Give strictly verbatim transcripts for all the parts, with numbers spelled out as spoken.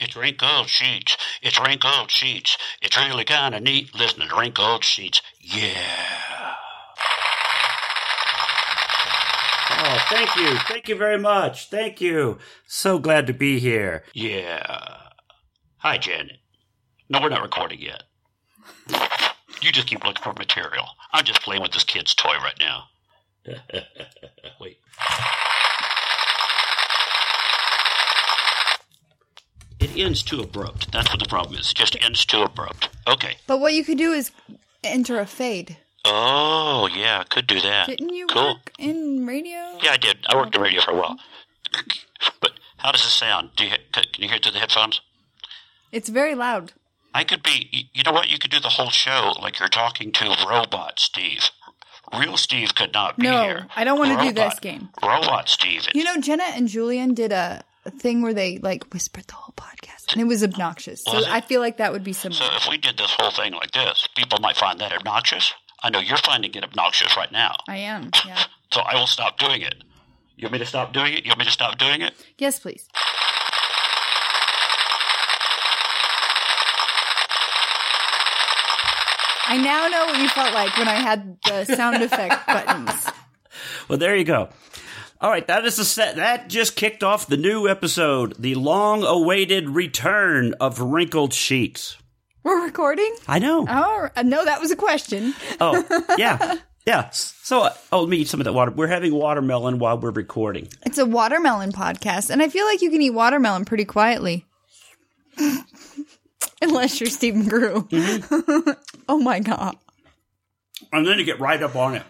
It's Wrinkled Sheets. It's Wrinkled Sheets. It's really kind of neat listening to Wrinkled Sheets. Yeah. Oh, thank you. Thank you very much. Thank you. So glad to be here. Yeah. Hi, Janet. No, we're not recording yet. You just keep looking for material. I'm just playing with this kid's toy right now. Wait. It ends too abrupt. That's what the problem is. It just ends too abrupt. Okay. But what you could do is enter a fade. Oh, yeah, I could do that. Didn't you cool. work in radio? Yeah, I did. I worked in radio for a while. But how does it sound? Do you, can you hear it through the headphones? It's very loud. I could be, you know what? You could do the whole show like you're talking to Robot Steve. Real Steve could not be no, here. No, I don't want to do Robot- this game. Robot Steve. You know, Jenna and Julian did a, a thing where they, like, whispered the whole podcast. And it was obnoxious. So Was it? I feel like that would be similar. So if we did this whole thing like this, people might find that obnoxious. I know you're finding it obnoxious right now. I am, yeah. So I will stop doing it. You want me to stop doing it? You want me to stop doing it? Yes, please. I now know what you felt like when I had the sound effect buttons. Well, there you go. All right, that is the set. That just kicked off the new episode, the long-awaited return of Wrinkled Sheets. We're recording? I know. Oh, no, that was a question. Oh, yeah. Yeah. So, uh, oh, let me eat some of that water. We're having watermelon while we're recording. It's a watermelon podcast, and I feel like you can eat watermelon pretty quietly. Unless you're Steve McGrew. Mm-hmm. Oh, my God. And then you get right up on it.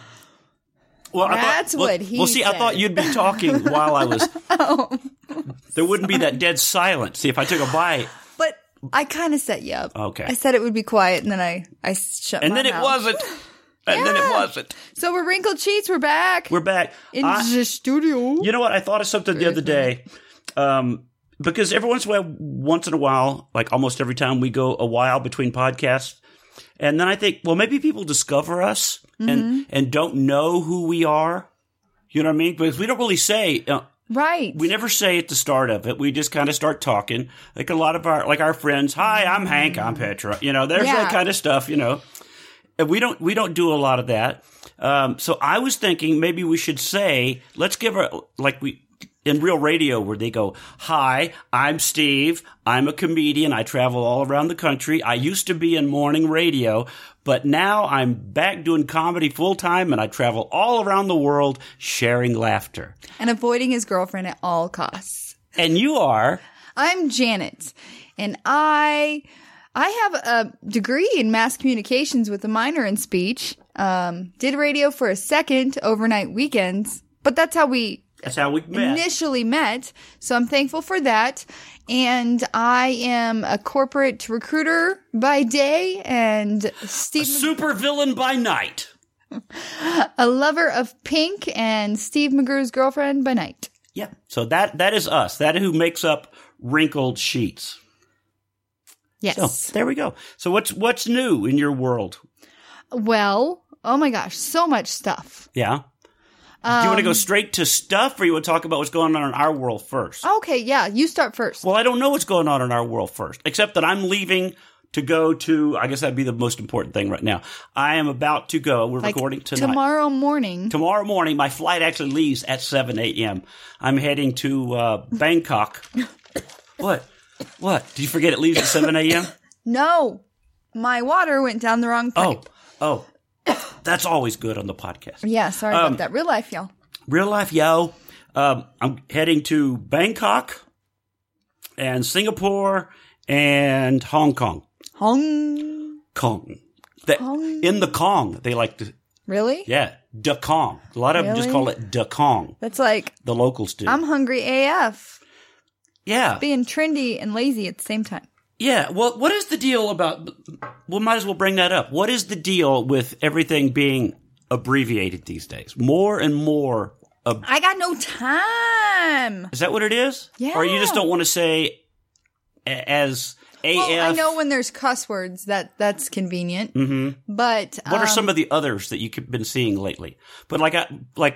Well, That's I thought, well, what he Well, see, said. I thought you'd be talking while I was... Oh. There wouldn't be that dead silence. See, if I took a bite... But I kind of set you up. Okay. I said it would be quiet, and then I, I shut And my then it mouth. wasn't. And Yeah. then it wasn't. So we're Wrinkled Sheets. We're back. We're back. in I- the studio. You know what? I thought of something the other day. Um, because every once in a while, once in a while, like almost every time we go a while between podcasts. And then I think, well, maybe people discover us Mm-hmm. and, and don't know who we are. You know what I mean? Because we don't really say, uh, Right. we never say at the start of it. We just kind of start talking. Like a lot of our, like our friends, hi, I'm Hank, I'm Petra. You know, there's Yeah. that kind of stuff, you know. And we don't, we don't do a lot of that. Um, so I was thinking maybe we should say, let's give her, like we, in real radio where they go, hi, I'm Steve. I'm a comedian. I travel all around the country. I used to be in morning radio, but now I'm back doing comedy full time and I travel all around the world sharing laughter. And avoiding his girlfriend at all costs. And you are, I'm Janet, and I I have a degree in mass communications with a minor in speech. Um, did radio for a second, overnight weekends, but that's how we that's how we met. initially met. So I'm thankful for that. And I am a corporate recruiter by day and Steve, Super villain by night. a lover of pink and Steve McGrew's girlfriend by night. Yeah. So that, that is us. That is who makes up Wrinkled Sheets. Yes. So there we go. So what's, what's new in your world? Well, oh my gosh, so much stuff. Yeah. Do you want to go straight to stuff or you want to talk about what's going on in our world first? Okay, yeah, you start first. Well, I don't know what's going on in our world first, except that I'm leaving to go to, I guess that'd be the most important thing right now. I am about to go. We're Like recording tonight. tomorrow morning. Tomorrow morning, my flight actually leaves at seven a.m. I'm heading to uh, Bangkok. What? What? Did you forget it leaves at seven a.m.? No, my water went down the wrong pipe. Oh, oh. That's always good on the podcast. Yeah, sorry Um, about that. Real life, y'all. Real life, yo. Um, I'm heading to Bangkok and Singapore and Hong Kong. Hong. Kong. That, Hong. in the Kong, they like to, Really? yeah, Da Kong. A lot of them just Really? call it Da Kong. That's like, The locals do. I'm hungry A F. yeah. Being trendy and lazy at the same time. Yeah. Well, what is the deal about, we might as well bring that up. What is the deal with everything being abbreviated these days? More and more. Ab- I got no time. is that what it is? Yeah. Or you just don't want to say a- as A F? Well, I know when there's cuss words, that that's convenient. Mm-hmm. But What are um, some of the others that you've been seeing lately? But like, I, like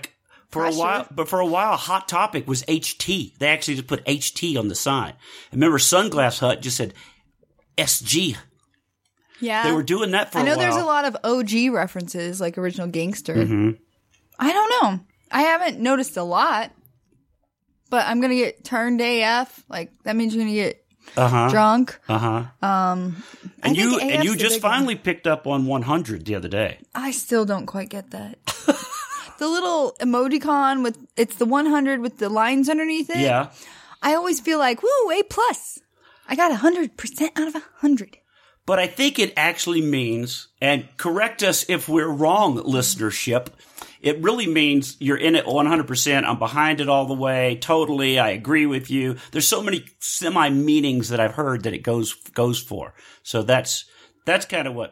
For a while, but for a while, Hot Topic was H T. They actually just put H T on the sign. Remember, Sunglass Hut just said S G. Yeah. They were doing that for a I while. know there's a lot of O G references, like Original Gangster. Mm-hmm. I don't know. I haven't noticed a lot, but I'm going to get turned A F. Like, that means you're going to get uh-huh. drunk. Uh-huh. Um, I And think you A F's and you the just big one. finally picked up on one hundred the other day. I still don't quite get that. The little emojicon with, it's the one hundred with the lines underneath it. Yeah. I always feel like, woo, A plus. I got one hundred percent out of one hundred. But I think it actually means, and correct us if we're wrong, listenership, it really means you're in it one hundred percent. I'm behind it all the way. Totally. I agree with you. There's so many semi-meanings that I've heard that it goes goes for. So that's that's kind of what.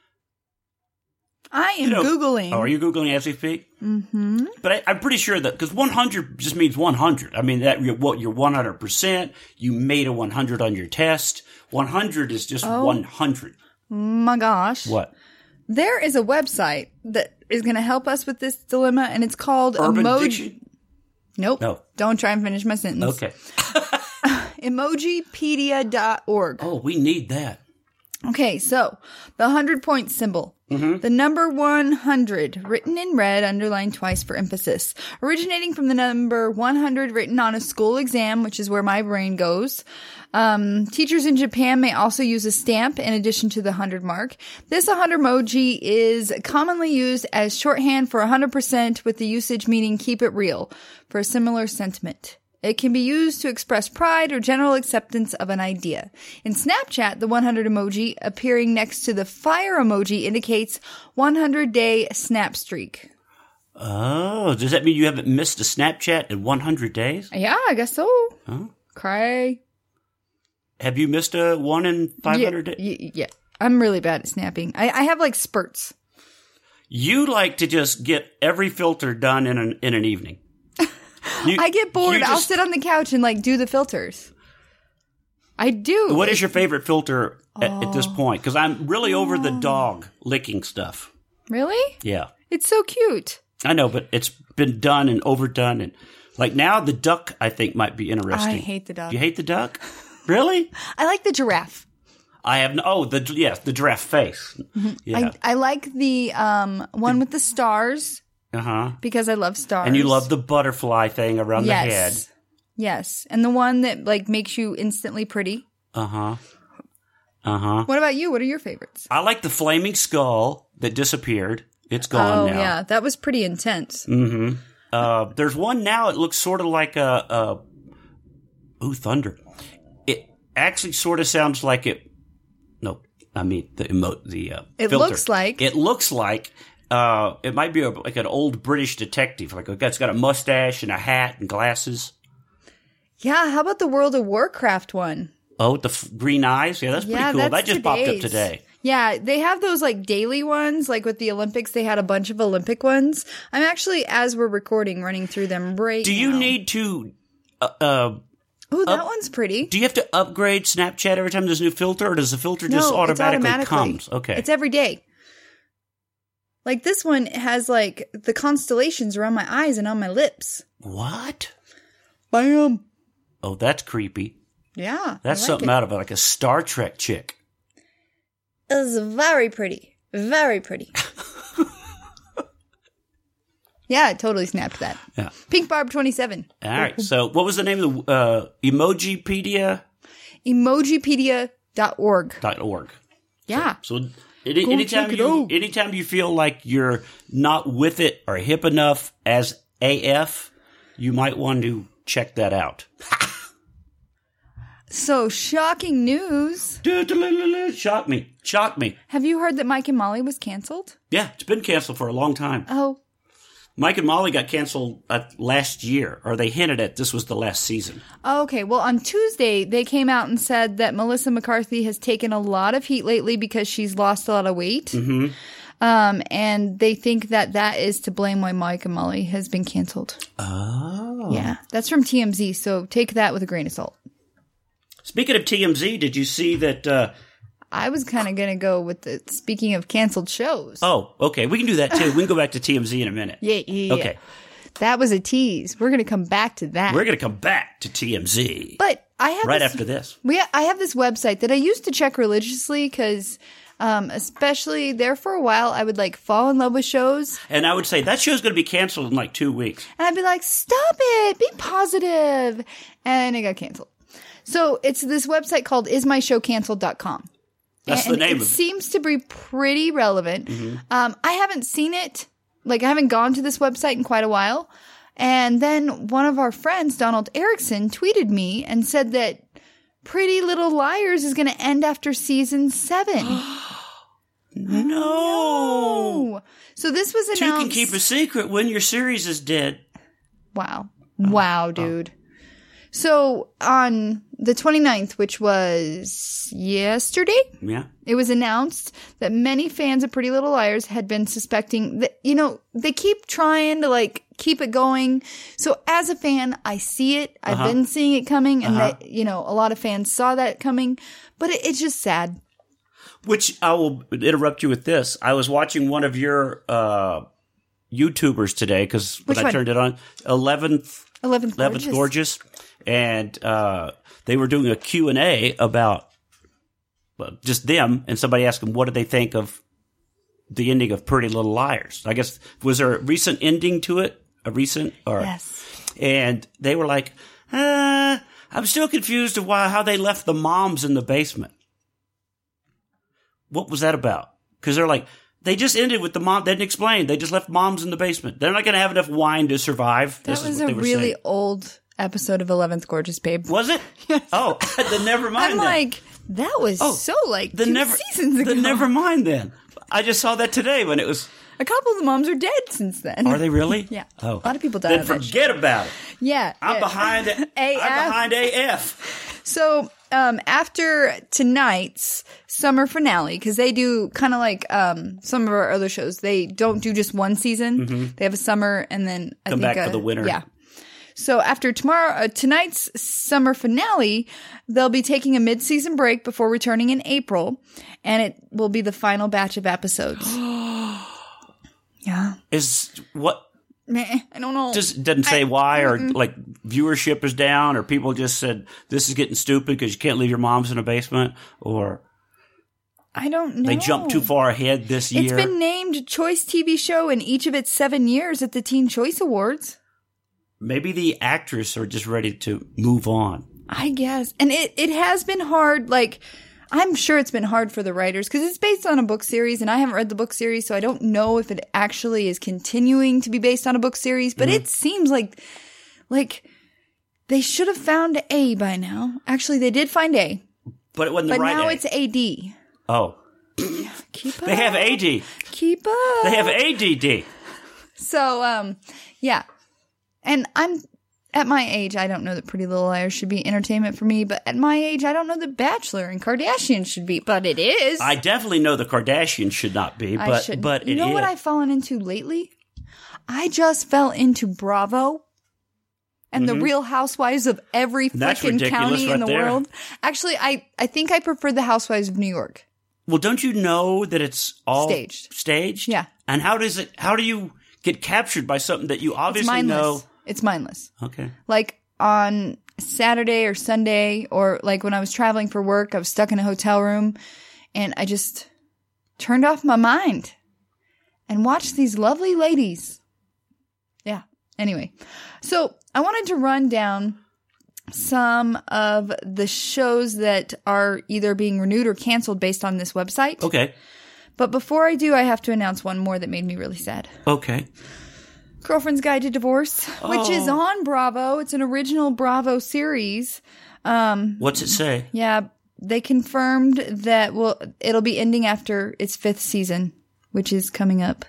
I am You know- Googling. Oh, are you Googling as we speak? Mm-hmm. But I, I'm pretty sure that, because one hundred just means one hundred. I mean, that you're, what, you're one hundred percent. You made a one hundred on your test. one hundred is just Oh. one hundred. My gosh. What? There is a website that is going to help us with this dilemma, and it's called Urban Emoji. Diction? Nope. No. Don't try and finish my sentence. Okay. Emojipedia dot org. Oh, we need that. Okay, so the hundred point symbol. Mm-hmm. The number one hundred, written in red, underlined twice for emphasis. Originating from the number one hundred written on a school exam, which is where my brain goes. Um, teachers in Japan may also use a stamp in addition to the one hundred mark. This one hundred emoji is commonly used as shorthand for one hundred percent, with the usage meaning keep it real, for a similar sentiment. It can be used to express pride or general acceptance of an idea. In Snapchat, the one hundred emoji appearing next to the fire emoji indicates one hundred day snap streak. Oh, does that mean you haven't missed a Snapchat in one hundred days? Yeah, I guess so. Huh? Cry. Have you missed a one in five hundred yeah, days? y- yeah. I'm really bad at snapping. I, I have like spurts. You like to just get every filter done in an in an evening. You, I get bored. you I'll just- sit on the couch and like do the filters. I do. What is your favorite filter at, at this point? Because I'm really over the dog licking stuff. Really? Yeah. It's so cute. I know, but it's been done and overdone. And like now the duck, I think, might be interesting. I hate the duck. You hate the duck? Really? I like the giraffe. I have no, oh, the, yes, the giraffe face. Yeah. I, I like the um one with the stars Uh-huh. because I love stars. And you love the butterfly thing around yes. the head. Yes. And the one that like makes you instantly pretty. Uh-huh. Uh-huh. What about you? What are your favorites? I like the flaming skull that disappeared. It's gone Oh now. yeah, that was pretty intense. Mm-hmm. Uh, there's one now. It looks sort of like a, a ooh thunder. It actually sort of sounds like it. No, I mean the emo the uh, It filter. looks like- it looks like uh, it might be a, like an old British detective. Like a guy's got a mustache and a hat and glasses. Yeah, how about the World of Warcraft one? Oh, with the f- green eyes. Yeah, that's pretty Yeah, cool. that's That just popped up today's. today. Yeah, they have those like daily ones, like with the Olympics, they had a bunch of Olympic ones. I'm actually, as we're recording, running through them right Do you now. need to? Uh, uh, Ooh, that one's pretty. do you have to upgrade Snapchat every time there's a new filter, or does the filter just no, automatically, it's automatically comes? Okay. It's every day. Like this one has like the constellations around my eyes and on my lips. What? Bam. Oh, that's creepy. Yeah. That's I like something it. out of like a Star Trek chick. It's very pretty. Very pretty. Yeah, I totally snapped that. Yeah. Pink Barb twenty-seven. All right. So, what was the name of the uh, Emojipedia Emojipedia dot org. dot org? Yeah. So, any, Go anytime check it you out. anytime you feel like you're not with it or hip enough as A F, you might want to check that out. So, shocking news. Shock me. Shock me. Have you heard that Mike and Molly was canceled? Yeah, it's been canceled for a long time. Oh, Mike and Molly got canceled uh, last year, or they hinted at this was the last season. okay. Well, on Tuesday, they came out and said that Melissa McCarthy has taken a lot of heat lately because she's lost a lot of weight. Mm-hmm. Um, and they think that that is to blame why Mike and Molly has been canceled. Oh. Yeah, that's from T M Z, so take that with a grain of salt. Speaking of T M Z, did you see that? Uh, I was kind of going to go with the, speaking of canceled shows. oh, okay. We can do that too. We can go back to T M Z in a minute. Yeah, yeah, yeah. Okay. That was a tease. We're going to come back to that. We're going to come back to T M Z. But I have right this, after this. We I have this website that I used to check religiously because, um, especially there for a while, I would like fall in love with shows, And I would say that show's going to be canceled in like two weeks. and I'd be like, "Stop it! Be positive," and it got canceled. So it's this website called is my show canceled dot com. That's and the name it of it. seems to be pretty relevant. Mm-hmm. Um, I haven't seen it. Like, I haven't gone to this website in quite a while. And then one of our friends, Donald Erickson, tweeted me and said that Pretty Little Liars is going to end after season seven. No. No. So this was announced. You can keep a secret when your series is dead. Wow. Wow, dude. So on the twenty-ninth, which was yesterday, Yeah. it was announced that many fans of Pretty Little Liars had been suspecting that, you know, they keep trying to like keep it going. So as a fan, I see it. I've Uh-huh. been seeing it coming, and Uh-huh. that, you know, a lot of fans saw that coming, but it, it's just sad. Which I will interrupt you with this. I was watching one of your uh, YouTubers today because when Which I one? turned it on, eleventh eleventh eleventh Gorgeous. Gorgeous, and uh, they were doing a Q and A about well, just them, and somebody asked them what did they think of the ending of Pretty Little Liars. I guess was there a recent ending to it? A recent or Yes. and they were like, uh, I'm still confused of why how they left the moms in the basement. What was that about? Because they're like, they just ended with the mom. They didn't explain. They just left moms in the basement. They're not going to have enough wine to survive. That This is was what a they were really saying. old episode of eleventh Gorgeous, babe. Was it? Oh, then never mind. I'm then. like, that was Oh, so like the two never, seasons ago. The never mind then. I just saw that today when it was. A couple of the moms are dead since then. Are they really? Yeah. Oh, A lot of people died Then on that forget about it. Yeah. I'm yeah. behind. A I'm F. behind A F. So, um, after tonight's summer finale, because they do kind of like um, some of our other shows, they don't do just one season. They have a summer and then I Come think back for a- the winter. Yeah. So after tomorrow, uh, tonight's summer finale, they'll be taking a mid-season break before returning in April, and it will be the final batch of episodes. Yeah. Is what? Meh, I don't know. Just doesn't say why, or like viewership is down, or people just said this is getting stupid because you can't leave your moms in a basement, or I don't know. they jumped too far ahead this It's year. been named Choice T V Show in each of its seven years at the Teen Choice Awards. Maybe the actors are just ready to move on. I guess. And it, it has been hard. Like, I'm sure it's been hard for the writers because it's based on a book series, and I haven't read the book series, so I don't know if it actually is continuing to be based on a book series, but it seems like, like, they should have found A by now. Actually, they did find A, But it wasn't the but right now A. it's A D. Oh, Keep up. they have A D. Keep up. They have A D D. So, um, yeah. And I'm, at my age, I don't know that Pretty Little Liars should be entertainment for me, but at my age, I don't know that Bachelor and Kardashian should be, but it is. I definitely know the Kardashians should not be, I but should. but you it know is. what I've fallen into lately? I just fell into Bravo and the Real Housewives of every Mm-hmm. That's freaking ridiculous county right in the there. world. Actually, I, I think I prefer the Housewives of New York. Well, don't you know that it's all Staged. Staged? Yeah. And how does it? How do you get captured by something that you It's obviously mindless. know? It's mindless. Okay. Like on Saturday or Sunday, or like when I was traveling for work, I was stuck in a hotel room and I just turned off my mind and watched these lovely ladies. Yeah. Anyway, so I wanted to run down some of the shows that are either being renewed or canceled based on this website. Okay. But before I do, I have to announce one more that made me really sad. Okay. Girlfriend's Guide to Divorce, which is Oh. on Bravo. It's an original Bravo series. Um, What's it say? yeah, they confirmed that well, it'll be ending after its fifth season, which is coming up.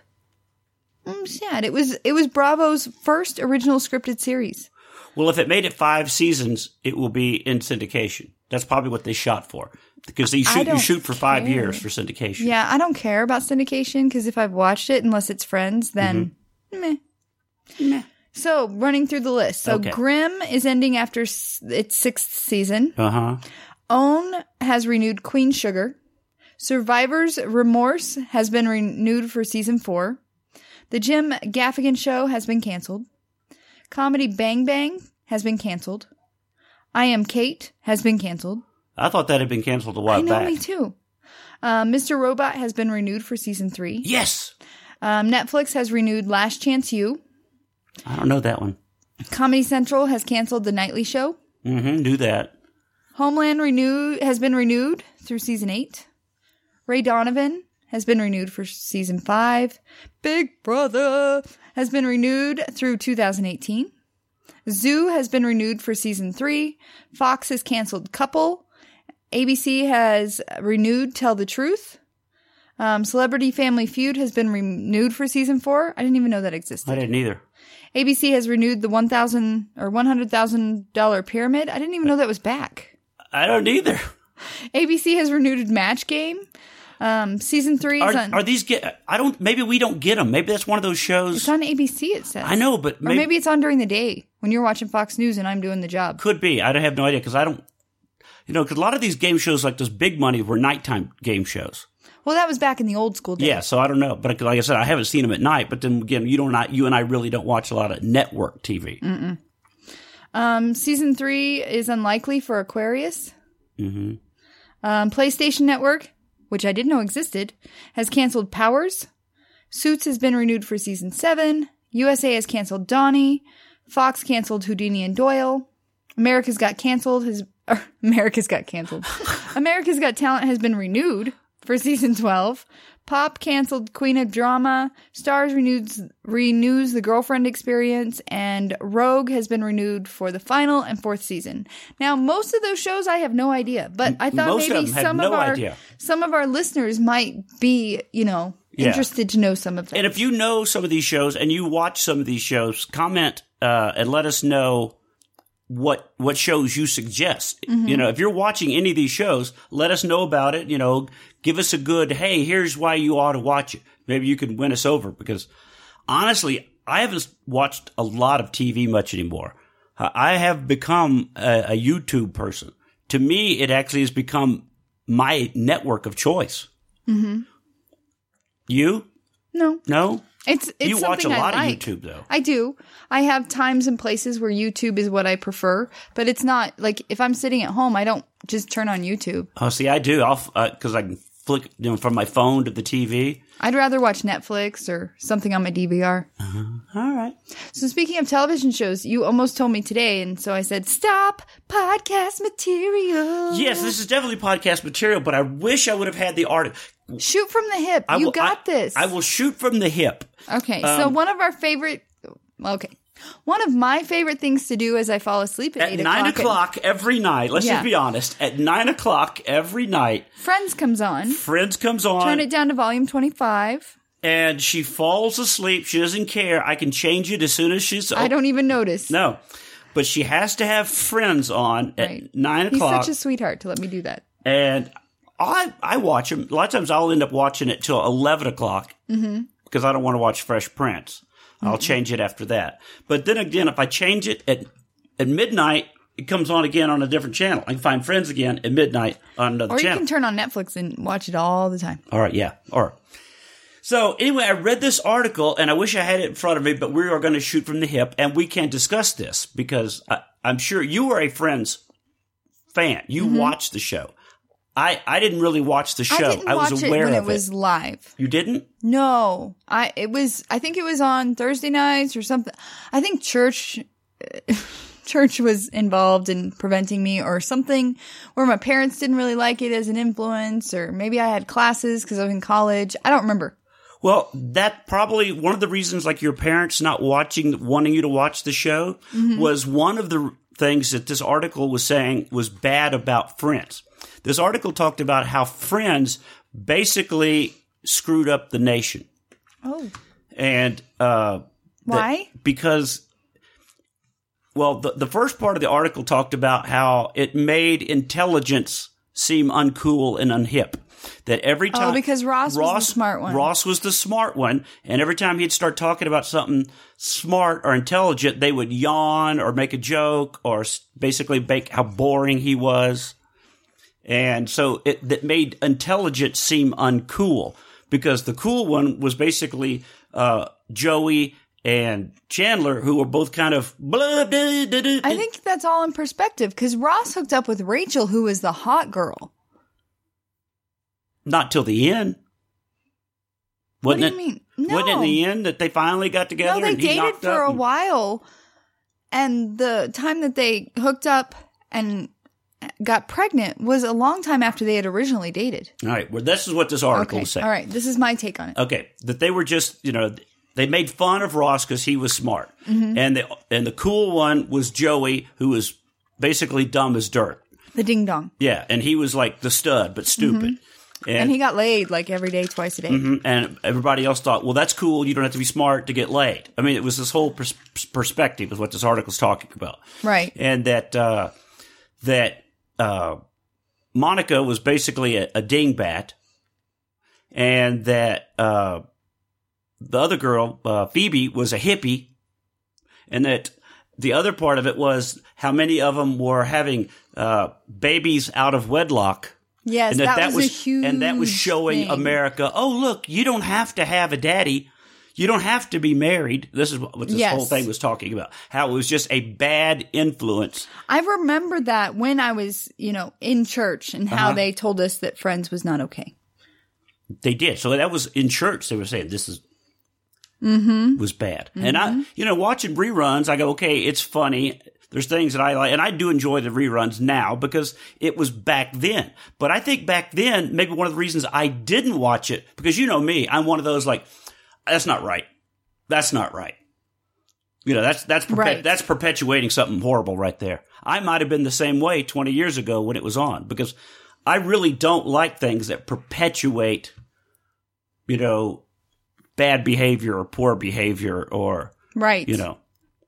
I'm sad. It was it was Bravo's first original scripted series. Well, if it made it five seasons, it will be in syndication. That's probably what they shot for, because you I shoot you don't shoot for five care. years for syndication. Yeah, I don't care about syndication because if I've watched it, unless it's Friends, then meh. Meh. So running through the list. So Okay. Grimm is ending after s- its sixth season. Uh huh. OWN has renewed Queen Sugar. Survivor's Remorse has been renewed for season four. The Jim Gaffigan Show has been canceled. Comedy Bang Bang has been canceled. I Am Kate has been canceled. I thought that had been canceled a while I know, back. me too. Uh, Mister Robot has been renewed for season three. Yes. Um, Netflix has renewed Last Chance U. I don't know that one. Comedy Central has canceled The Nightly Show. Mm-hmm. Do that. Homeland renew has been renewed through season eight. Ray Donovan has been renewed for season five. Big Brother has been renewed through two thousand eighteen. Zoo has been renewed for season three. Fox has canceled Couple. A B C has renewed Tell the Truth. Um, Celebrity Family Feud has been renewed for season four. I didn't even know that existed. I didn't either. A B C has renewed the one thousand or one hundred thousand dollar pyramid. I didn't even know that was back. I don't either. A B C has renewed Match Game. Um, season three is Are, on. are these get? I don't. Maybe we don't get them. Maybe that's one of those shows. It's on A B C. It says. I know, but Or maybe, maybe it's on during the day when you're watching Fox News and I'm doing the job. could be. I don't have no idea because I don't. You know, because a lot of these game shows like this Big Money were nighttime game shows. Well, that was back in the old school days. Yeah, so I don't know, but like I said, I haven't seen them at night. But then again, you don't. Not you and I really don't watch a lot of network T V. Mm-mm. Um, season three is unlikely for Aquarius. Mm-hmm. Um, PlayStation Network, which I didn't know existed, has canceled Powers. Suits has been renewed for season seven. U S A has canceled Donnie. Fox canceled Houdini and Doyle. America's Got Canceled has er, America's Got Canceled. America's Got Talent has been renewed for season twelve. Pop canceled Queen of Drama. Stars renews renews The Girlfriend Experience, and Rogue has been renewed for the final and fourth season. Now, most of those shows I have no idea, but I thought Most of maybe them had some no of our idea. some of our listeners might be, you know, Yeah. interested to know some of them. And if you know some of these shows and you watch some of these shows, comment uh, and let us know what what shows you suggest. Mm-hmm. You know, if you're watching any of these shows, let us know about it. You know, give us a good, hey, here's why you ought to watch it. Maybe you can win us over because honestly, I haven't watched a lot of T V much anymore. I have become a, a YouTube person. To me, it actually has become my network of choice. Mm-hmm. You? No. No? It's it's You watch a something I lot of like. YouTube, though. I do. I have times and places where YouTube is what I prefer, but it's not like if I'm sitting at home, I don't just turn on YouTube. Oh, see, I do. I'll because uh, I can flick you know, from my phone to the T V. I'd rather watch Netflix or something on my D V R. Uh-huh. All right. So speaking of television shows, you almost told me today, and so I said, "Stop podcast material." Yes, this is definitely podcast material, but I wish I would have had the art. Shoot from the hip. I you will, got I, this. I will shoot from the hip. Okay, so Um, one of our favorite. Okay. One of my favorite things to do as I fall asleep at, At eight nine o'clock. o'clock every night, let's Yeah. just be honest, at nine o'clock every night, Friends comes on. Friends comes on. Turn it down to volume twenty-five. And she falls asleep. She doesn't care. I can change it as soon as she's... I don't even notice. No. But she has to have Friends on at Right. nine He's o'clock. such a sweetheart to let me do that. And I I watch them. A lot of times I'll end up watching it till eleven o'clock Mm-hmm. because I don't want to watch Fresh Prince. I'll change it after that. But then again, if I change it at at midnight, it comes on again on a different channel. I can find Friends again at midnight on another Or you channel. can turn on Netflix and watch it all the time. All right, yeah. All right. So anyway, I read this article, and I wish I had it in front of me, but we are going to shoot from the hip, and we can discuss this because I, I'm sure you are a Friends fan. You Mm-hmm. watched the show. I, I didn't really watch the show. I didn't was watch aware it when of it was live. You didn't? No, I it was. I think it was on Thursday nights or something. I think church. Church was involved in preventing me or something where my parents didn't really like it as an influence, or maybe I had classes because I was in college. I don't remember. Well, that probably one of the reasons, like your parents not watching, wanting you to watch the show, Mm-hmm. was one of the things that this article was saying was bad about Friends. This article talked about how Friends basically screwed up the nation. Oh, And uh, why? that- because, well, the, the first part of the article talked about how it made intelligence seem uncool and unhip. That every time Oh, because Ross was the smart one. Ross was the smart one, and every time he'd start talking about something smart or intelligent, they would yawn or make a joke or s- basically make how boring he was. And so it that made intelligence seem uncool because the cool one was basically uh, Joey and Chandler, who were both kind of blah, blah, blah, blah. I think that's all in perspective because Ross hooked up with Rachel, who was the hot girl. Not till the end. What Wasn't do it, you mean? No. Wasn't it in the end that they finally got together? No, they and he dated knocked for up a and- while. And the time that they hooked up and got pregnant was a long time after they had originally dated. All right. Well, this is what this article Okay. is saying. All right. This is my take on it. Okay. That they were just, you know, they made fun of Ross because he was smart. Mm-hmm. And the, and the cool one was Joey, who was basically dumb as dirt. The ding dong. Yeah. And he was like the stud, but stupid. Mm-hmm. And he got laid like every day, twice a day. Mhm. And everybody else thought, well, that's cool. You don't have to be smart to get laid. I mean, it was this whole pers- perspective is what this article's talking about. Right. And that, uh, that, uh, Monica was basically a, a dingbat, and that uh, the other girl, uh, Phoebe, was a hippie, and that the other part of it was how many of them were having uh, babies out of wedlock. Yes, And that, was, a huge and that was showing thing. America, oh, look, you don't have to have a daddy. You don't have to be married. This is what this Yes. whole thing was talking about. How it was just a bad influence. I remember that when I was, you know, in church and how Uh-huh. they told us that Friends was not okay. They did. So that was in church. They were saying this is Mm-hmm. was bad. And I, you know, watching reruns, I go, okay, it's funny. There's things that I like, and I do enjoy the reruns now because it was back then. But I think back then, maybe one of the reasons I didn't watch it, because you know me, I'm one of those like, that's not right. That's not right. You know, that's that's perpe- Right. that's perpetuating something horrible right there. I might have been the same way twenty years ago when it was on, because I really don't like things that perpetuate, you know, bad behavior or poor behavior or, Right. you know.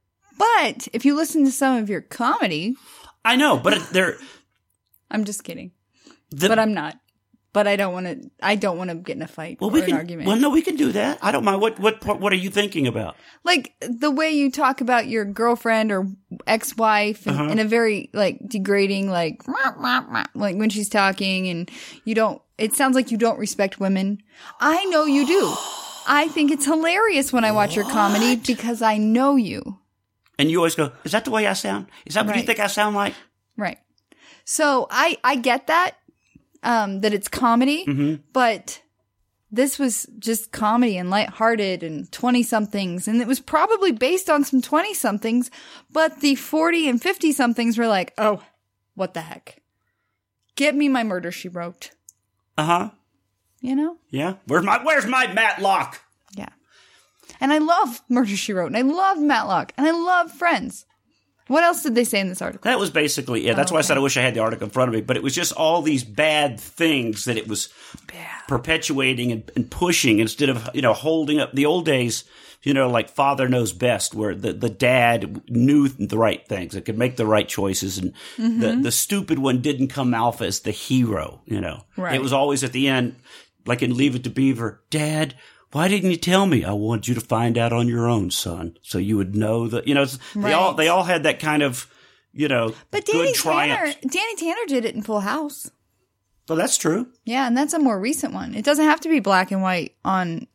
But if you listen to some of your comedy, I know, but it- they're I'm just kidding. the, But I'm not. But I don't want to. I don't want to get in a fight well, or we an can. argument. Well, no, we can do that. I don't mind. What what what are you thinking about? Like the way you talk about your girlfriend or ex-wife in, Uh-huh. in a very like degrading, like like when she's talking, and you don't. It sounds like you don't respect women. I know you do. I think it's hilarious when I watch your comedy because I know you. And you always go, "Is that the way I sound? Is that what you Right. think I sound like?" Right. So I I get that. Um, that it's comedy, Mm-hmm. but this was just comedy and lighthearted and twenty-somethings. And it was probably based on some twenty-somethings, but the forty and fifty-somethings were like, oh, what the heck? Get me my Murder, She Wrote. Uh huh. You know? Yeah. Where's my Where's my Matlock? Yeah. And I love Murder, She Wrote, and I love Matlock, and I love Friends. What else did they say in this article? That was basically it. That's Oh, why I okay. said I wish I had the article in front of me. But it was just all these bad things that it was perpetuating and, and pushing instead of, you know, holding up. The old days, you know, like Father Knows Best, where the, the dad knew the right things, it could make the right choices, and Mm-hmm. the the stupid one didn't come off as the hero. You know, Right. It was always at the end, like in Leave It to Beaver, Dad, why didn't you tell me? I wanted you to find out on your own, son, so you would know that. You know, it's, they all Right. they all had that kind of, you know, But Danny good triumph. Tanner, Danny Tanner did it in Full House. Well, that's true. Yeah, and that's a more recent one. It doesn't have to be black and white on,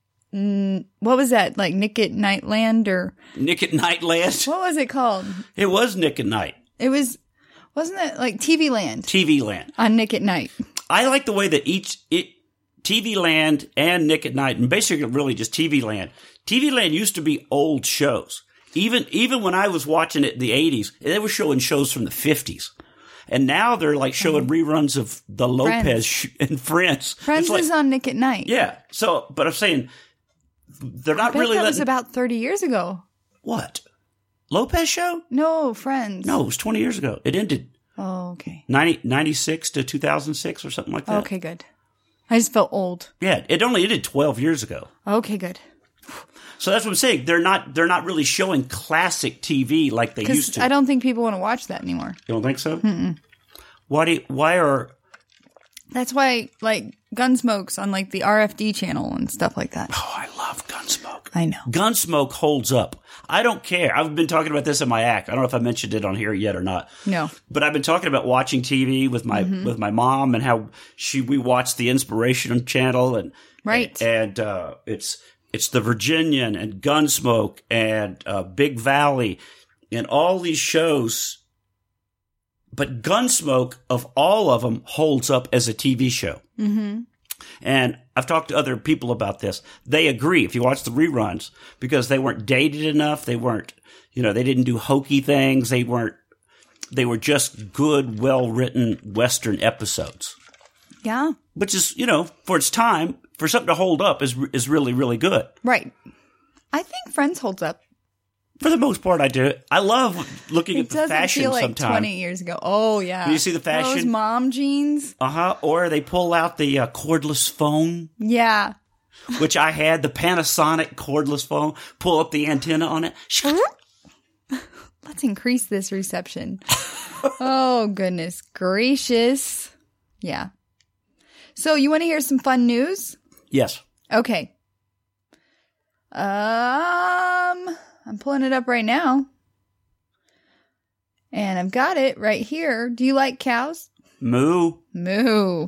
mm, what was that, like Nick at Nightland or, Nick at Night Land. what was it called? It was Nick at Night. It was, wasn't it like T V Land T V Land. on Nick at Night? I like the way that each it T V Land and Nick at Night, and basically really just T V Land. T V Land used to be old shows. Even even when I was watching it in the eighties, they were showing shows from the fifties. And now they're like showing reruns of the Lopez sh- and Friends. Friends It's like, is on Nick at Night. yeah. So, but I'm saying they're I not bet really that was letting about thirty years ago. what Lopez show. No, Friends. No, it was twenty years ago. It ended Oh, okay. ninety, ninety-six to two thousand six or something like that. Okay, good. I just felt old. Yeah, it only ended twelve years ago. Okay, good. So that's what I'm saying. They're not they're not really showing classic T V like they used Because to. I don't think people want to watch that anymore. You don't think so? Mm-mm. Why do you, why are That's why, like, Gunsmoke's on, like, the R F D channel and stuff like that. Oh, I love Gunsmoke. I know. Gunsmoke holds up. I don't care. I've been talking about this in my act. I don't know if I mentioned it on here yet or not. No. But I've been talking about watching T V with my Mm-hmm. with my mom and how she we watched the Inspiration Channel and Right. and uh, it's it's the Virginian and Gunsmoke and uh, Big Valley and all these shows. But Gunsmoke, of all of them, holds up as a T V show. Mm-hmm. And I've talked to other people about this. They agree if you watch the reruns because they weren't dated enough. They weren't, you know, they didn't do hokey things. They weren't, they were just good, well-written Western episodes. Yeah. Which is, you know, for its time, for something to hold up is is really, really good. Right. I think Friends holds up. For the most part, I do. I love looking It at the doesn't fashion feel like sometimes. twenty years ago. Oh, yeah. Do you see the fashion? Those mom jeans. Uh-huh. Or they pull out the uh, cordless phone, Yeah. which I had, the Panasonic cordless phone, pull up the antenna on it. Let's increase this reception. Oh, goodness gracious. Yeah. So you want to hear some fun news? Yes. Okay. Um, I'm pulling it up right now. And I've got it right here. Do you like cows? Moo. Moo.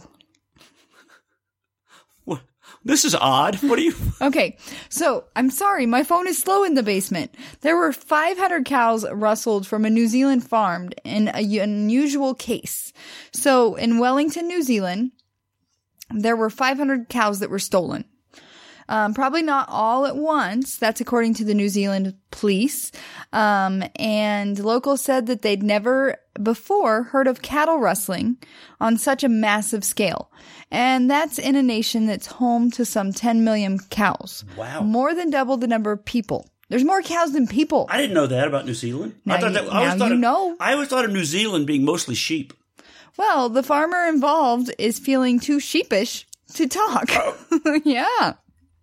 What? This is odd. What are you... Okay, so I'm sorry, my phone is slow in the basement. There were five hundred cows rustled from a New Zealand farm in an unusual case. So in Wellington, New Zealand, there were five hundred cows that were stolen. Um, probably not all at once. That's according to the New Zealand police. Um, and locals said that they'd never before heard of cattle rustling on such a massive scale. And that's in a nation that's home to some ten million cows. Wow. More than double the number of people. There's more cows than people. I didn't know that about New Zealand. Now I thought you- that, I always now thought you of, know. I always thought of New Zealand being mostly sheep. Well, the farmer involved is feeling too sheepish to talk. Yeah.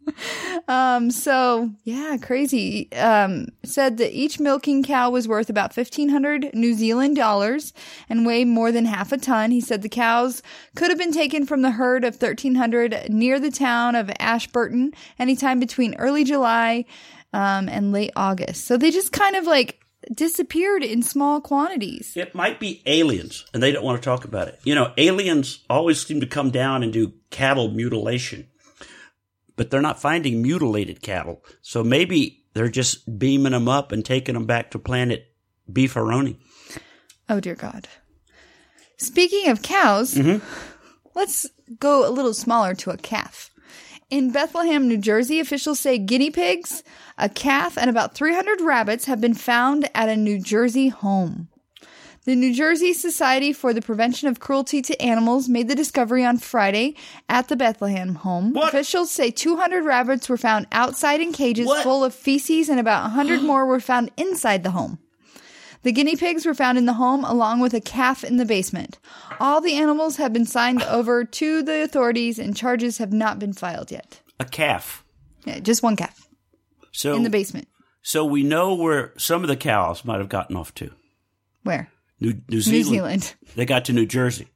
Um, so yeah, crazy. Um, said that each milking cow was worth about fifteen hundred New Zealand dollars and weighed more than half a ton. He said the cows could have been taken from the herd of thirteen hundred near the town of Ashburton anytime between early July, um, and late August. So they just kind of like disappeared in small quantities. It might be aliens, and they don't want to talk about it. You know, aliens always seem to come down and do cattle mutilation. But they're not finding mutilated cattle. So maybe they're just beaming them up and taking them back to planet Beefaroni. Oh, dear God. Speaking of cows, Mm-hmm. let's go a little smaller to a calf. In Bethlehem, New Jersey, officials say guinea pigs, a calf, and about three hundred rabbits have been found at a New Jersey home. The New Jersey Society for the Prevention of Cruelty to Animals made the discovery on Friday at the Bethlehem home. What? Officials say two hundred rabbits were found outside in cages What? full of feces and about one hundred more were found inside the home. The guinea pigs were found in the home along with a calf in the basement. All the animals have been signed over to the authorities and charges have not been filed yet. A calf. Yeah, just one calf So, in the basement. so we know where some of the cows might have gotten off to. Where? New, New New Zealand. Zealand. They got to New Jersey.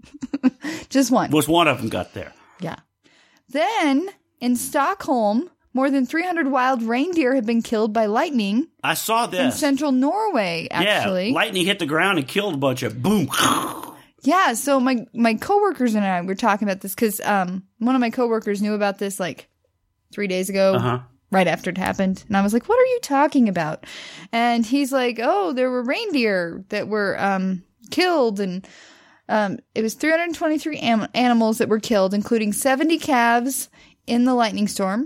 Just one. Was one of them got there. Yeah. Then, in Stockholm, more than three hundred wild reindeer have been killed by lightning I saw in this. central Norway, actually. Yeah, lightning hit the ground and killed a bunch of boom. Yeah, so my, my coworkers and I were talking about this because um, one of my coworkers knew about this like three days ago. Uh-huh. Right after it happened. And I was like, what are you talking about? And he's like, oh, there were reindeer that were um, killed. And um, it was three hundred twenty-three am- animals that were killed, including seventy calves in the lightning storm.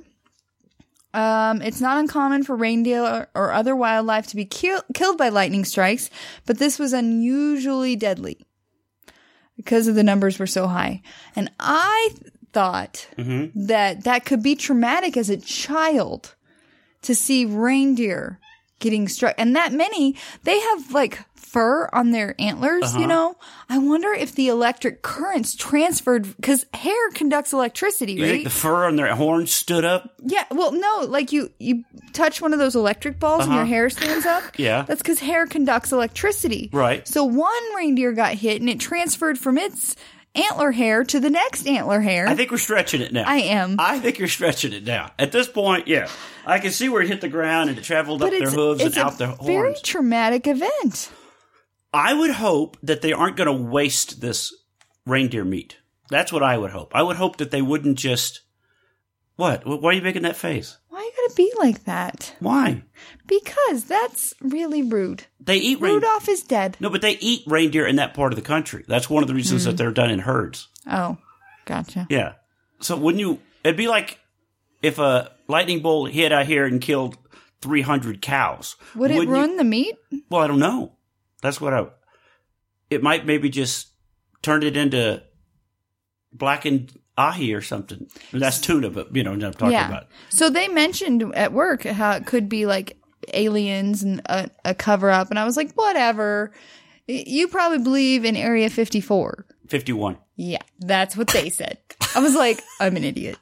Um, it's not uncommon for reindeer or, or other wildlife to be kill- killed by lightning strikes, but this was unusually deadly because of the numbers were so high. And I th- thought Mm-hmm. that that could be traumatic as a child to see reindeer getting struck. And that many, they have like fur on their antlers, Uh-huh. you know? I wonder if the electric currents transferred, because hair conducts electricity, You right? think the fur on their horns stood up? Yeah, well, no, like you, you touch one of those electric balls and Uh-huh. your hair stands up. Yeah. That's because hair conducts electricity. Right. So one reindeer got hit and it transferred from its antler hair to the next antler hair. I think we're stretching it now. I am. I think you're stretching it now. At this point, yeah. I can see where it hit the ground and it traveled but up their it's, hooves it's and a out their very horns. traumatic event. I would hope that they aren't going to waste this reindeer meat. That's what I would hope. I would hope that they wouldn't just... What? Why are you making that face? gotta be like that? Why? Because that's really rude. They eat reindeer. Rudolph is dead. No, but they eat reindeer in that part of the country. That's one of the reasons mm. that they're done in herds. Oh, gotcha. Yeah. So wouldn't you, it'd be like if a lightning bolt hit out here and killed three hundred cows. Would it ruin you, the meat? Well, I don't know. That's what I, it might maybe just turn it into blackened ahi or something. That's tuna, but you know what I'm talking yeah. about. So they mentioned at work how it could be like aliens and a, a cover up. And I was like, whatever. You probably believe in Area fifty-four. fifty-one. Yeah, that's what they said. I was like, I'm an idiot.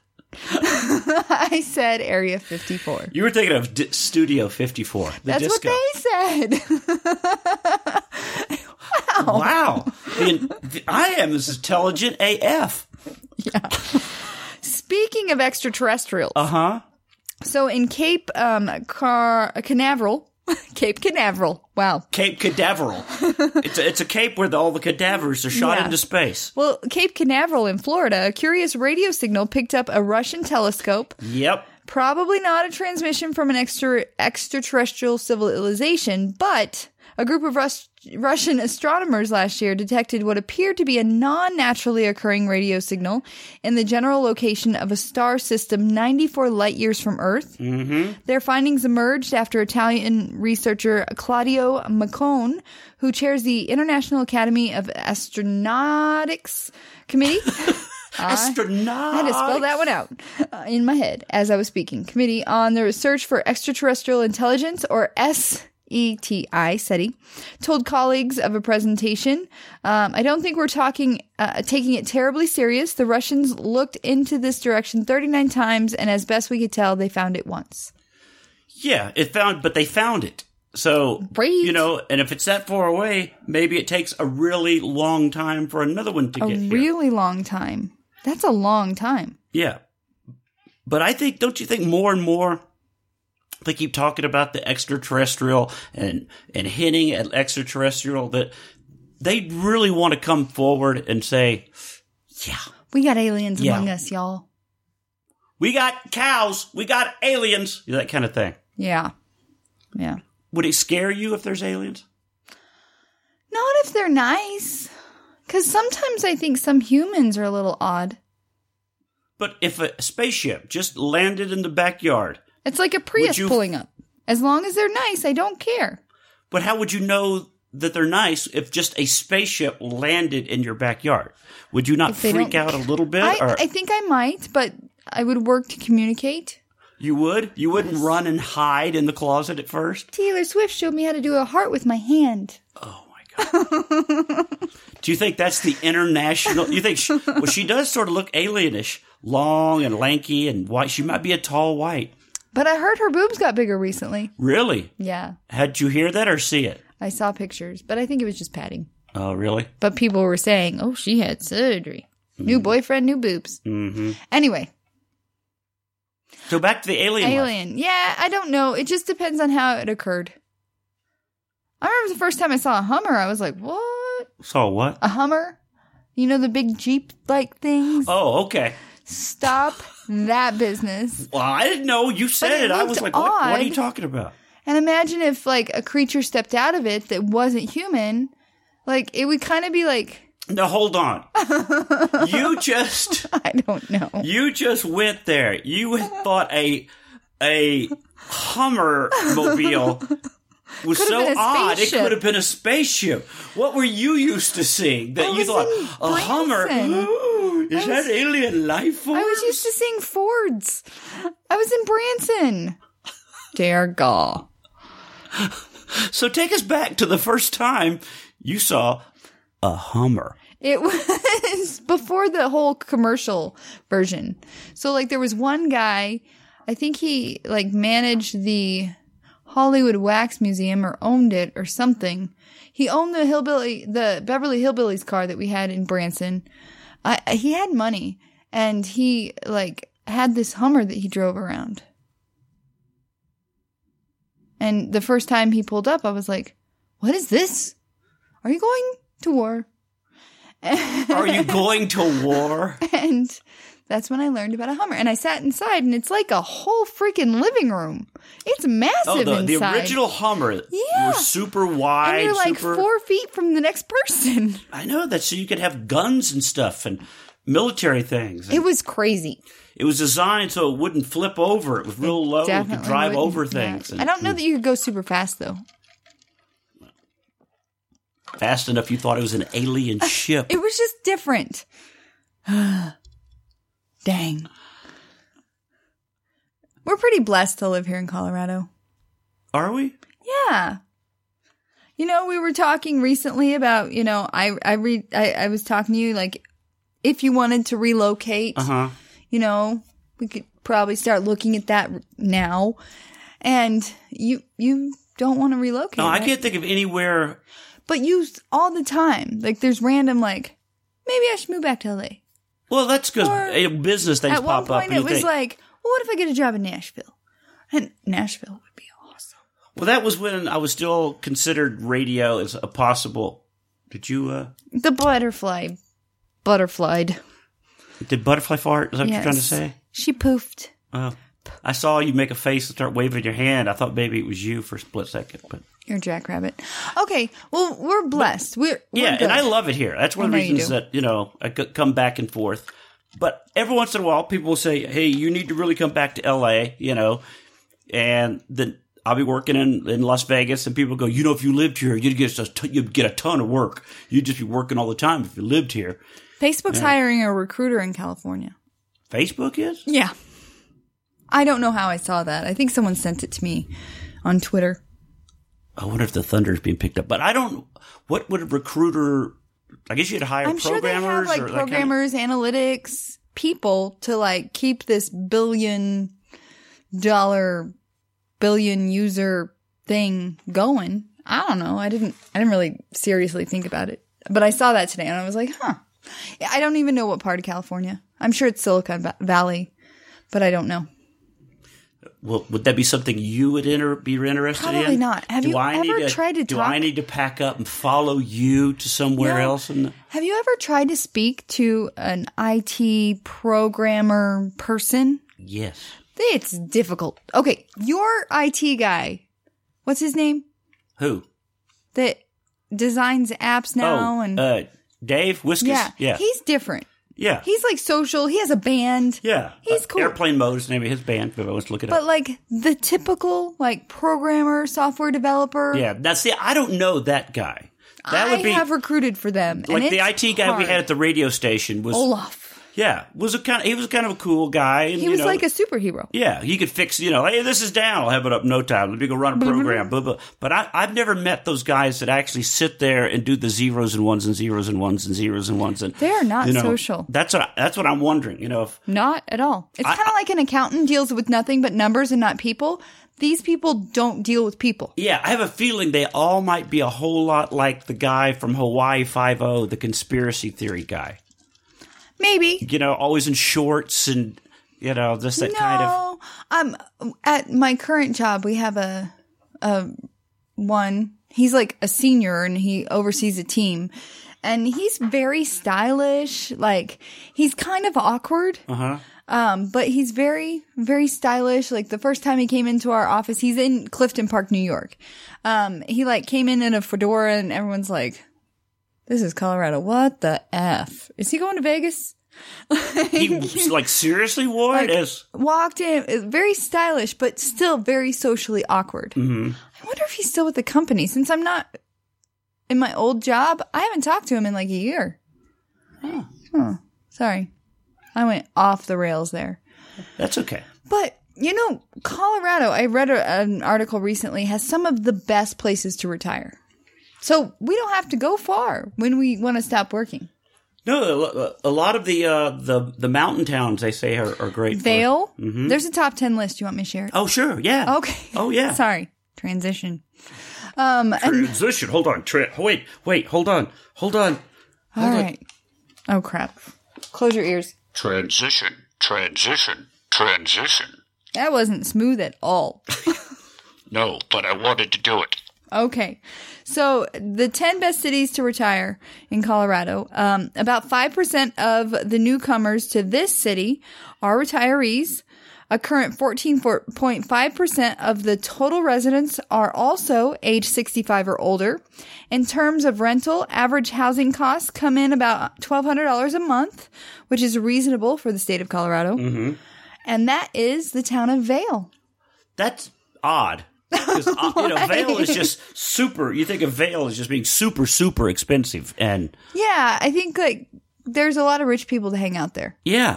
I said Area fifty-four. You were thinking of D- Studio fifty-four. The That's disco. what they said. Wow. Wow. I mean, I am as intelligent A F. Yeah. Speaking of extraterrestrials. Uh-huh. So in Cape um, Car- Canaveral, Cape Canaveral. Wow. Cape Cadaveral. it's, a, it's a cape where the, all the cadavers are shot yeah. into space. Well, Cape Canaveral in Florida, a curious radio signal picked up a Russian telescope. Yep. Probably not a transmission from an extra extraterrestrial civilization, but a group of Rus- Russian astronomers last year detected what appeared to be a non-naturally occurring radio signal in the general location of a star system ninety-four light years from Earth. Mm-hmm. Their findings emerged after Italian researcher Claudio Maccone, who chairs the International Academy of Astronautics Committee. Astronautics. I had to spell that one out uh, in my head as I was speaking. Committee on the Research for Extraterrestrial Intelligence, or S E T I, SETI, told colleagues of a presentation, um, I don't think we're talking, uh, taking it terribly serious. The Russians looked into this direction thirty-nine times, and as best we could tell, they found it once. Yeah, it found, but they found it. So, Great. you know, and if it's that far away, maybe it takes a really long time for another one to a get here. A really long time. That's a long time. Yeah. But I think, don't you think more and more they keep talking about the extraterrestrial and, and hinting at extraterrestrial, that they really want to come forward and say, yeah. We got aliens yeah. among us, y'all. We got cows. We got aliens. That kind of thing. Yeah. Yeah. Would it scare you if there's aliens? Not if they're nice. Because sometimes I think some humans are a little odd. But if a spaceship just landed in the backyard... It's like a Prius you, pulling up. As long as they're nice, I don't care. But how would you know that they're nice if just a spaceship landed in your backyard? Would you not freak out a little bit? I, or? I think I might, but I would work to communicate. You would? You wouldn't run and hide in the closet at first? Taylor Swift showed me how to do a heart with my hand. Oh. Do you think that's the international? You think she, well, she does sort of look alienish, long and lanky and white. She might be a tall white. But I heard her boobs got bigger recently. Really? Yeah. Had you hear that or see it? I saw pictures, but I think it was just padding. Oh, really? But people were saying, "Oh, she had surgery. Mm-hmm. New boyfriend, new boobs." Mm-hmm. Anyway. So back to the alien. Alien. Life. Yeah, I don't know. It just depends on how it occurred. I remember the first time I saw a Hummer, I was like, what? Saw what? A Hummer? You know, the big Jeep-like things? Oh, okay. Stop that business. Well, I didn't know. You said it. it. I was like, what, what are you talking about? And imagine if, like, a creature stepped out of it that wasn't human. Like, it would kind of be like... No, hold on. You just... I don't know. You just went there. You thought a a Hummer mobile... was so odd. It could have been a spaceship. What were you used to seeing that you thought a Branson. Hummer? Ooh, is was, that alien life form? I was used to seeing Fords. I was in Branson. Dear God. So take us back to the first time you saw a Hummer. It was before the whole commercial version. So like there was one guy, I think he like managed the Hollywood Wax Museum or owned it or something. He owned the hillbilly, the Beverly Hillbillies car that we had in Branson. I, he had money and he like had this Hummer that he drove around. And the first time he pulled up, I was like, what is this? Are you going to war? Are you going to war? And that's when I learned about a Hummer. And I sat inside, and it's like a whole freaking living room. It's massive Oh, the, inside. the original Hummer. Yeah. Was super wide. And you're like super, four feet from the next person. I know that, so you could have guns and stuff and military things. And It was crazy. it was designed so it wouldn't flip over. It was real low. You could Definitely drive wouldn't. over Yeah. things. And, I don't know that you could go super fast, though. fast enough you thought it was an alien ship. It was just different. Dang. We're pretty blessed to live here in Colorado. Are we? Yeah. You know, we were talking recently about, you know, I I read I, I was talking to you like if you wanted to relocate, Uh-huh. you know, we could probably start looking at that now. And you you don't want to relocate. No, I right? can't think of anywhere. But you all the time. Like there's random like maybe I should move back to L A. Well, that's because Or business things At one pop up. point and it you was think, like, well, what if I get a job in Nashville? And Nashville would be awesome. well, that was when I was still considered radio as a possible. Did you, uh, The butterfly butterflied. did butterfly fart? Is that what you're trying to say? She poofed. Oh, I saw you make a face and start waving your hand. I thought maybe it was you for a split second, but You're a jackrabbit. Okay, well, we're blessed. We're, we're yeah, good. and I love it here. That's one of the I know you reasons do. that, you know, I c- come back and forth. But every once in a while, people will say, hey, you need to really come back to L A, you know, and then I'll be working in, in Las Vegas, and people go, you know, if you lived here, you'd get, a t- you'd get a ton of work. You'd just be working all the time if you lived here. Facebook's hiring a recruiter in California. Facebook is? Yeah. I don't know how I saw that. I think someone sent it to me on Twitter. I wonder if the thunder is being picked up. But I don't, what would a recruiter, I guess you'd hire I'm sure they have programmers like or that kind of- programmers, analytics, people to like keep this billion dollar, billion user thing going. I don't know. I didn't, I didn't really seriously think about it, but I saw that today and I was like, huh. I don't even know what part of California. I'm sure it's Silicon Va- Valley, but I don't know. Well, would that be something you would enter, be interested in? Probably not. Have do you I ever need to, tried to Do talk- I need to pack up and follow you to somewhere No. else? In the, Have you ever tried to speak to an I T programmer person? yes. It's difficult. Okay, your I T guy, what's his name? Who? That designs apps now oh, and uh, Dave Whiskas? yeah, Yeah. he's different. yeah. He's like social. He has a band. yeah. he's Uh, cool. Airplane Mode is the name of his band, if I wants to look it But up. like the typical like programmer, software developer. Yeah. Now, see, I don't know that guy. That I would be have recruited for them. and like the it's I T guy we hard. had at the radio station was, Olaf. yeah, was a kind of, he was kind of a cool guy. And, He you was know, like a superhero. yeah, he could fix, you know, hey, this is down. I'll have it up in no time. Let me go run a program. Blah, blah. But I, I've never met those guys that actually sit there and do the zeros and ones and zeros and ones and zeros and ones. And They are not you know, social. That's what I, that's what I'm wondering. You know, if Not at all. It's I- kind of like an accountant deals with nothing but numbers and not people. These people don't deal with people. yeah, I have a feeling they all might be a whole lot like the guy from Hawaii Five-O, the conspiracy theory guy. Maybe. You know, always in shorts and you know, just that no. kind of. Um, at my current job, we have a, a one. He's like a senior and he oversees a team. And he's very stylish. Like, he's kind of awkward. Uh huh. Um, but he's very, very stylish. Like the first time he came into our office, he's in Clifton Park, New York. Um, he like came in in a fedora and everyone's like, this is Colorado. What the F? Is he going to Vegas? He like seriously wore Like, it as. walked in, uh, very stylish, but still very socially awkward. Mm-hmm. I wonder if he's still with the company since I'm not in my old job. I haven't talked to him in like a year. Oh, Huh. Sorry. I went off the rails there. that's okay. But, you know, Colorado, I read a, an article recently, has some of the best places to retire. So we don't have to go far when we want to stop working. No, a- a lot of the uh, the the mountain towns they say are, are great. for- Vail, there's a top ten list. You want me to share it? Oh, sure, yeah. Okay. Oh, yeah. Sorry. Transition. Um, and, Transition. Hold on. Tra- wait, wait. Hold on. Hold on. all right. Oh, crap. Close your ears. Transition, transition, transition. That wasn't smooth at all. No, but I wanted to do it. Okay. So the ten best cities to retire in Colorado, um, about five percent of the newcomers to this city are retirees. A current fourteen point five percent of the total residents are also age sixty-five or older. In terms of rental, average housing costs come in about twelve hundred dollars a month, which is reasonable for the state of Colorado. Mm-hmm. And that is the town of Vail. That's odd. Because, uh, you know, Vail is just super. You think of Vail as just being super, super expensive. And Yeah, I think like there's a lot of rich people to hang out there. yeah.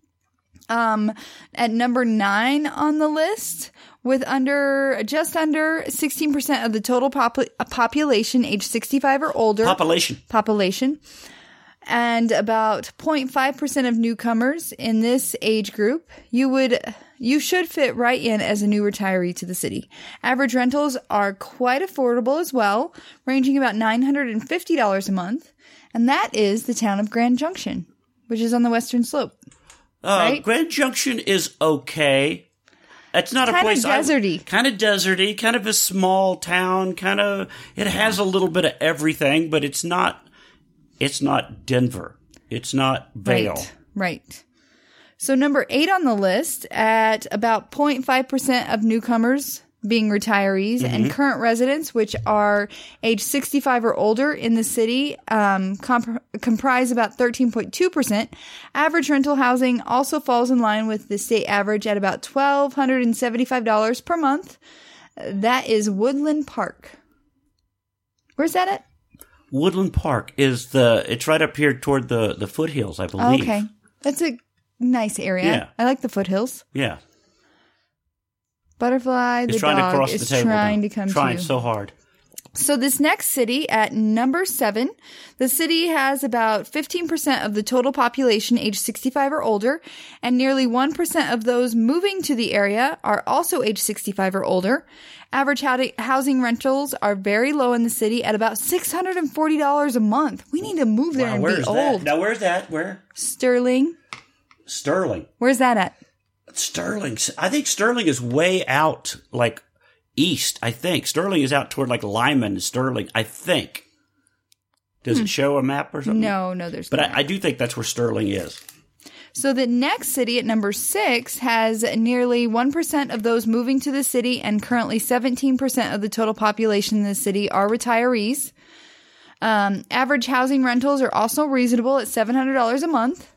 Um, at number nine on the list, with under just under sixteen percent of the total popul- population age sixty-five or older Population. population, and about zero point five percent of newcomers in this age group, you would you should fit right in as a new retiree to the city. Average rentals are quite affordable as well, ranging about nine hundred fifty dollars a month, and that is the town of Grand Junction, which is on the western slope. Uh, Right? Grand Junction is okay. It's not a Kinda place. deserty. Kind of deserty. Kind of a small town. Kind of. It has a little bit of everything, but it's not. It's not Denver. It's not Vail. Right, right. So number eight on the list, at about zero point five percent of newcomers being retirees Mm-hmm. and current residents, which are age sixty-five or older in the city, um, comp- comprise about thirteen point two percent. Average rental housing also falls in line with the state average at about one thousand two hundred seventy-five dollars per month. That is Woodland Park. Where's that at? Woodland Park is the. It's right up here toward the the foothills, I believe. Okay. That's a nice area. Yeah. I like the foothills. Yeah. Butterfly, the It's trying dog, to cross is the table. trying now. to come Trying to you. so hard. So this next city at number seven, the city has about fifteen percent of the total population age sixty-five or older, and nearly one percent of those moving to the area are also age sixty-five or older. Average hou- housing rentals are very low in the city at about six hundred forty dollars a month. We need to move there Wow, and where be is old. that? Now, where's that? Where? Sterling. Sterling. Where's that at? Sterling. I think Sterling is way out, like east. I think Sterling is out toward like Lyman. Sterling. I think. Does it show a map or something? No, no, there's But not. I, I do think that's where Sterling is. So the next city at number six has nearly one percent of those moving to the city, and currently seventeen percent of the total population in the city are retirees. Um, average housing rentals are also reasonable at seven hundred dollars a month.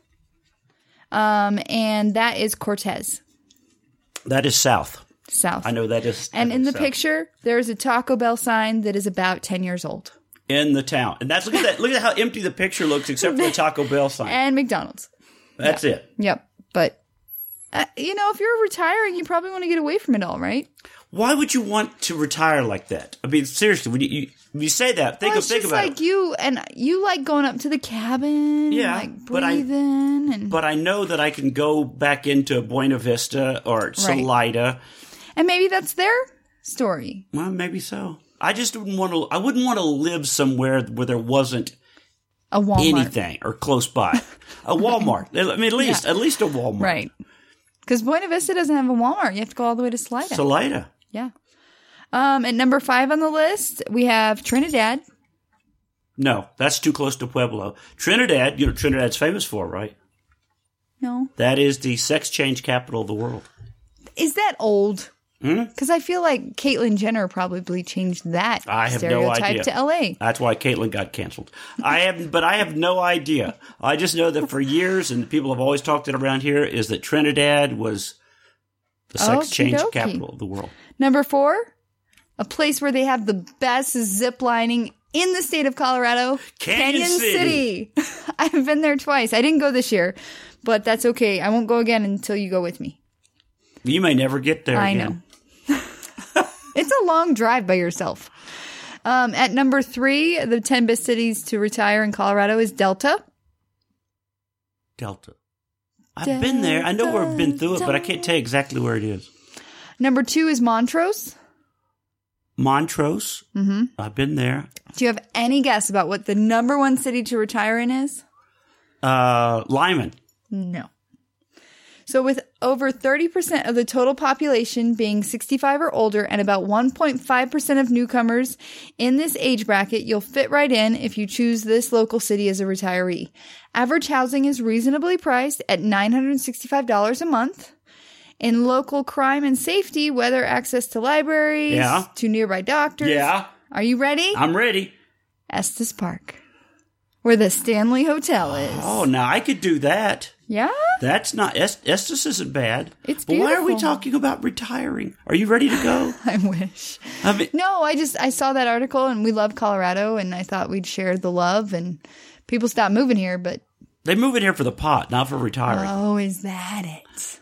Um, and that is Cortez, That is south. south. I know that is. And in the south. picture, there's a Taco Bell sign that is about ten years old. in the town, and that's look at that. Look at how empty the picture looks, except for the Taco Bell sign. And McDonald's. That's it. Yep. But, uh, you know, if you're retiring, you probably want to get away from it all, right? Why would you want to retire like that? I mean, seriously, when you, you, when you say that, think Well, of it's think just about like it. you, and you like going up to the cabin, Yeah, and like but I- breathing, and But I know that I can go back into Buena Vista or Salida. and maybe that's their story. Well, maybe so. I just wouldn't want to. I wouldn't want to live somewhere where there wasn't A Walmart, anything or close by. A Walmart. I mean, at least at least a Walmart. right? Because Buena Vista doesn't have a Walmart. You have to go all the way to Salida. Salida. yeah. Um, at number five on the list, we have Trinidad. No, that's too close to Pueblo. Trinidad. You know, Trinidad's famous for, right? No, That is the sex change capital of the world. is that old? Hmm? Because I feel like Caitlyn Jenner probably changed that I have no stereotype idea. to L A. That's why Caitlyn got canceled. I have, but I have no idea. I just know that for years, and people have always talked it around here, is that Trinidad was the sex change Okey-dokey. capital of the world. Number four, a place where they have the best zip lining in the state of Colorado, Canyon City. City. I've been there twice. I didn't go this year, but that's okay. I won't go again until you go with me. You may never get there I again. know. It's a long drive by yourself. Um, at number three, the ten best cities to retire in Colorado is Delta. Delta. I've been there. I know where I've been through it, but I can't tell you exactly where it is. Number two is Montrose. Montrose. Mm-hmm. I've been there. Do you have any guess about what the number one city to retire in is? Uh, Lyman. No. So with over thirty percent of the total population being sixty-five or older and about one point five percent of newcomers in this age bracket, you'll fit right in if you choose this local city as a retiree. Average housing is reasonably priced at nine hundred sixty-five dollars a month. In local crime and safety, whether access to libraries, Yeah. to nearby doctors. Yeah. Are you ready? I'm ready. Estes Park, where the Stanley Hotel is. Oh, now I could do that. Yeah? That's not, Est- Estes isn't bad. It's But why are we beautiful. talking about retiring? Are you ready to go? I wish. I mean, No, I just, I saw that article and we love Colorado and I thought we'd share the love and people stopped moving here, but they move in here for the pot, not for retiring. oh, is that it?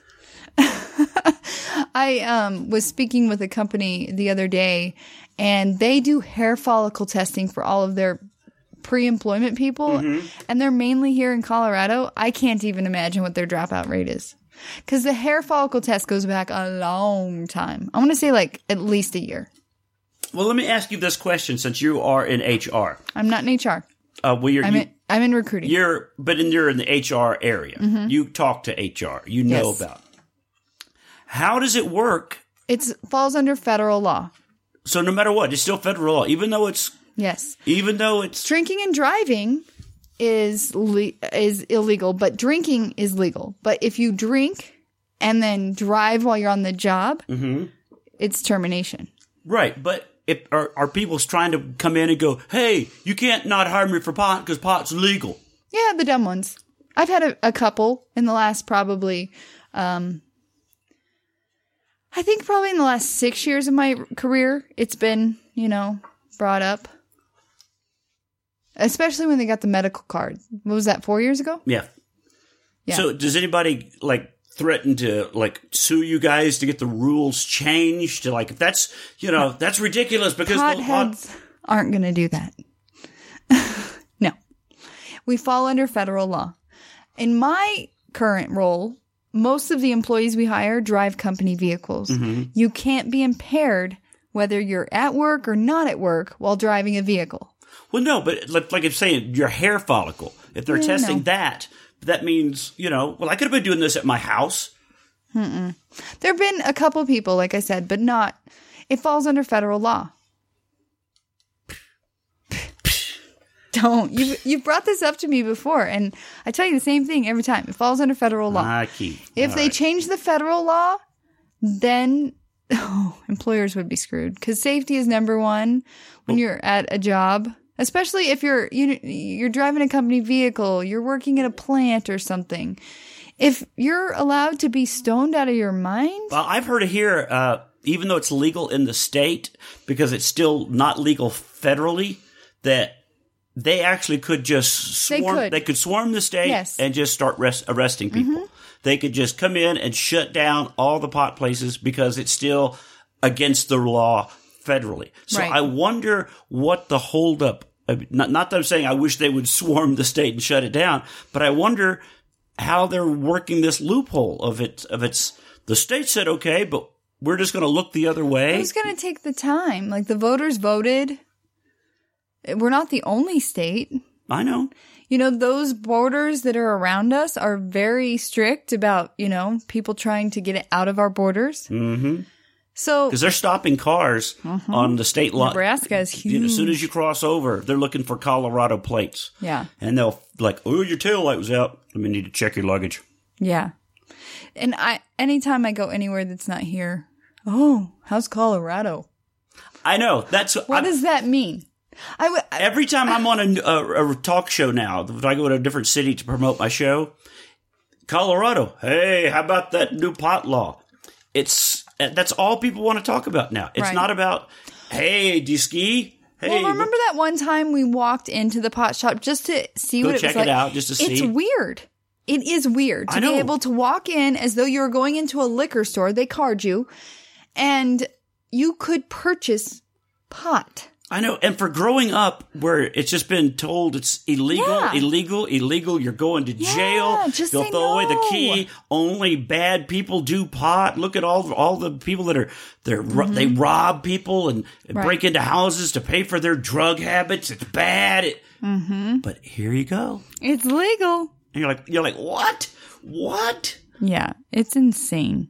I um, was speaking with a company the other day and they do hair follicle testing for all of their pre-employment people, Mm-hmm. and they're mainly here in Colorado. I can't even imagine what their dropout rate is because the hair follicle test goes back a long time. I want to say like at least a year. Well, let me ask you this question since you are in H R. I'm not in H R. Uh, well, you're, I'm you, in, I'm in recruiting. you're, but in, you're in the H R area. You talk to H R. You know Yes. about. How does it work? It falls under federal law. So no matter what, it's still federal law, even though it's, Yes. even though it's, Drinking and driving is le- is illegal, but drinking is legal. But if you drink and then drive while you're on the job, it's termination. right. But if, are, are people trying to come in and go, hey, you can't not hire me for pot because pot's legal? Yeah, the dumb ones. I've had a, a couple in the last probably, um, I think probably in the last six years of my career, it's been, you know, brought up. Especially when they got the medical card. What was that, four years ago? Yeah. Yeah. So does anybody like threaten to like sue you guys to get the rules changed? To like, if that's, you know, that's ridiculous because the pot- Potheads aren't going to do that. No. We fall under federal law. In my current role, most of the employees we hire drive company vehicles. Mm-hmm. You can't be impaired whether you're at work or not at work while driving a vehicle. Well, no, but like, like I'm saying, your hair follicle, if they're Yeah, testing no. that, that means, you know, well, I could have been doing this at my house. There have been a couple people, like I said, but not. It falls under federal law. Don't. You've, you've brought this up to me before, and I tell you the same thing every time. It falls under federal law. I keep. If All they right. change the federal law, then oh, employers would be screwed because safety is number one when you're at a job, especially if you're you, you're driving a company vehicle, you're working at a plant or something. If you're allowed to be stoned out of your mind, Well, I've heard it here, uh, even though it's legal in the state, because it's still not legal federally, that they actually could just They swarm. could. They could swarm the state Yes. and just start res- arresting people. They could just come in and shut down all the pot places because it's still against the law federally. So Right. I wonder what the holdup. I mean, Not, not that I'm saying I wish they would swarm the state and shut it down, but I wonder how they're working this loophole of it. Of it's the state said okay, but we're just going to look the other way. who's going to take the time? Like the voters voted. We're not the only state. I know. You know, those borders that are around us are very strict about, you know, people trying to get it out of our borders. Mm-hmm. So Because they're stopping cars on the state line. Nebraska is huge. You know, as soon as you cross over, they're looking for Colorado plates. Yeah. And they'll like, oh, your tail light was out. Let me need to check your luggage. Yeah. And I, anytime I go anywhere that's not here, oh, how's Colorado? I know. That's What I, does that mean? I would, I- every time I'm on a, a, a talk show now, if I go to a different city to promote my show, Colorado, hey, how about that new pot law? It's that's all people want to talk about now. It's Right. not about, hey, do you ski? Hey, well, remember that one time we walked into the pot shop just to see Go what it check was it like? out, just to It's see. weird. It is weird to I be know. able to walk in as though you were going into a liquor store. They card you, and you could purchase pot. I know. And for growing up where it's just been told it's illegal, Yeah. illegal, illegal, you're going to Yeah, jail. just They'll say throw away the no. key. Only bad people do pot. Look at all all the people that are they're ro- they rob people and, and Mm-hmm. Right. break into houses to pay for their drug habits. It's bad. It, Mm-hmm. But here you go. It's legal. And you're like you're like what? What? Yeah, it's insane.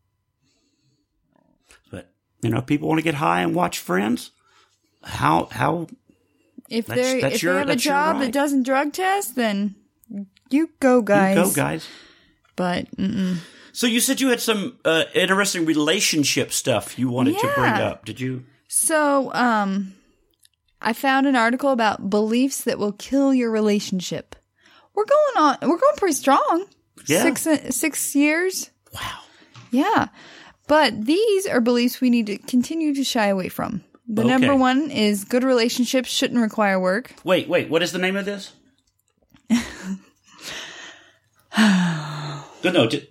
But, you know, people want to get high and watch Friends. How, how, If That's- they that's if your- they have a that's your job right. that doesn't drug test, then you go, guys. you go, guys. But mm-mm. So you said you had some uh, interesting relationship stuff you wanted to bring Yeah. up. Did you? so um, I found an article about beliefs that will kill your relationship. We're going on. We're going pretty strong. Yeah. Six six years. Wow. Yeah, but these are beliefs we need to continue to shy away from. The Okay. number one is good relationships shouldn't require work. Wait, wait. What is the name of this? no, no. Just,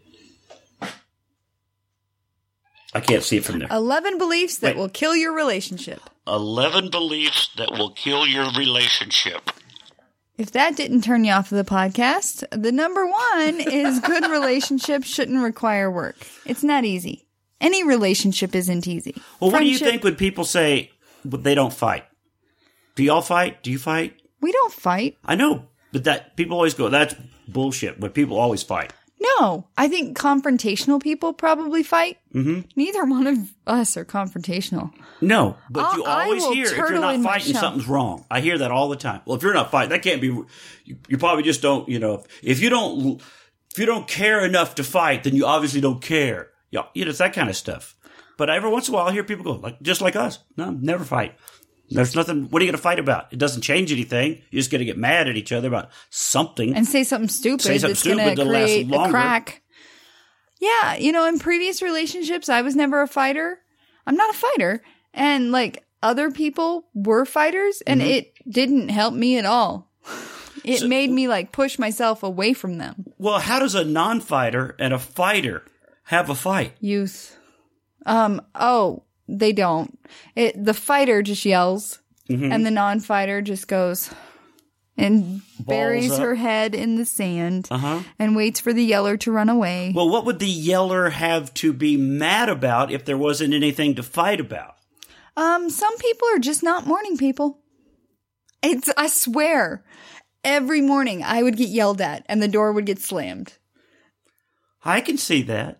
I can't see it from there. eleven beliefs that Wait. will kill your relationship. eleven beliefs that will kill your relationship. If that didn't turn you off of the podcast, the number one is good relationships shouldn't require work. It's not easy. Any relationship isn't easy. Well, what do you Friendship- think when people say but they don't fight? Do y'all fight? Do you fight? We don't fight. I know, but that people always go, that's bullshit, but people always fight. No, I think confrontational people probably fight. Mm-hmm. Neither one of us are confrontational. No, but I'll- you I always will hear if you're turtle not in my fighting, shell. something's wrong. I hear that all the time. Well, if you're not fighting, that can't be. You, you probably just don't. You know, if you don't, if you don't care enough to fight, then you obviously don't care. Yeah, you know, it's that kind of stuff. But every once in a while, I hear people go like, just like us. No, never fight. There's nothing. What are you going to fight about? It doesn't change anything. You're just going to get mad at each other about something. And say something stupid Say something that's stupid going to that'll last create a longer. crack. Yeah, you know, in previous relationships, I was never a fighter. I'm not a fighter. And like other people were fighters, and Mm-hmm. it didn't help me at all. It made me like push myself away from them. Well, how does a non-fighter and a fighter have a fight? Youth. Um, oh, they don't. It the fighter just yells, Mm-hmm. and the non-fighter just goes and buries up. her head in the sand Uh-huh. and waits for the yeller to run away. Well, what would the yeller have to be mad about if there wasn't anything to fight about? Um, some people are just not morning people. It's, I swear, every morning I would get yelled at and the door would get slammed. I can see that.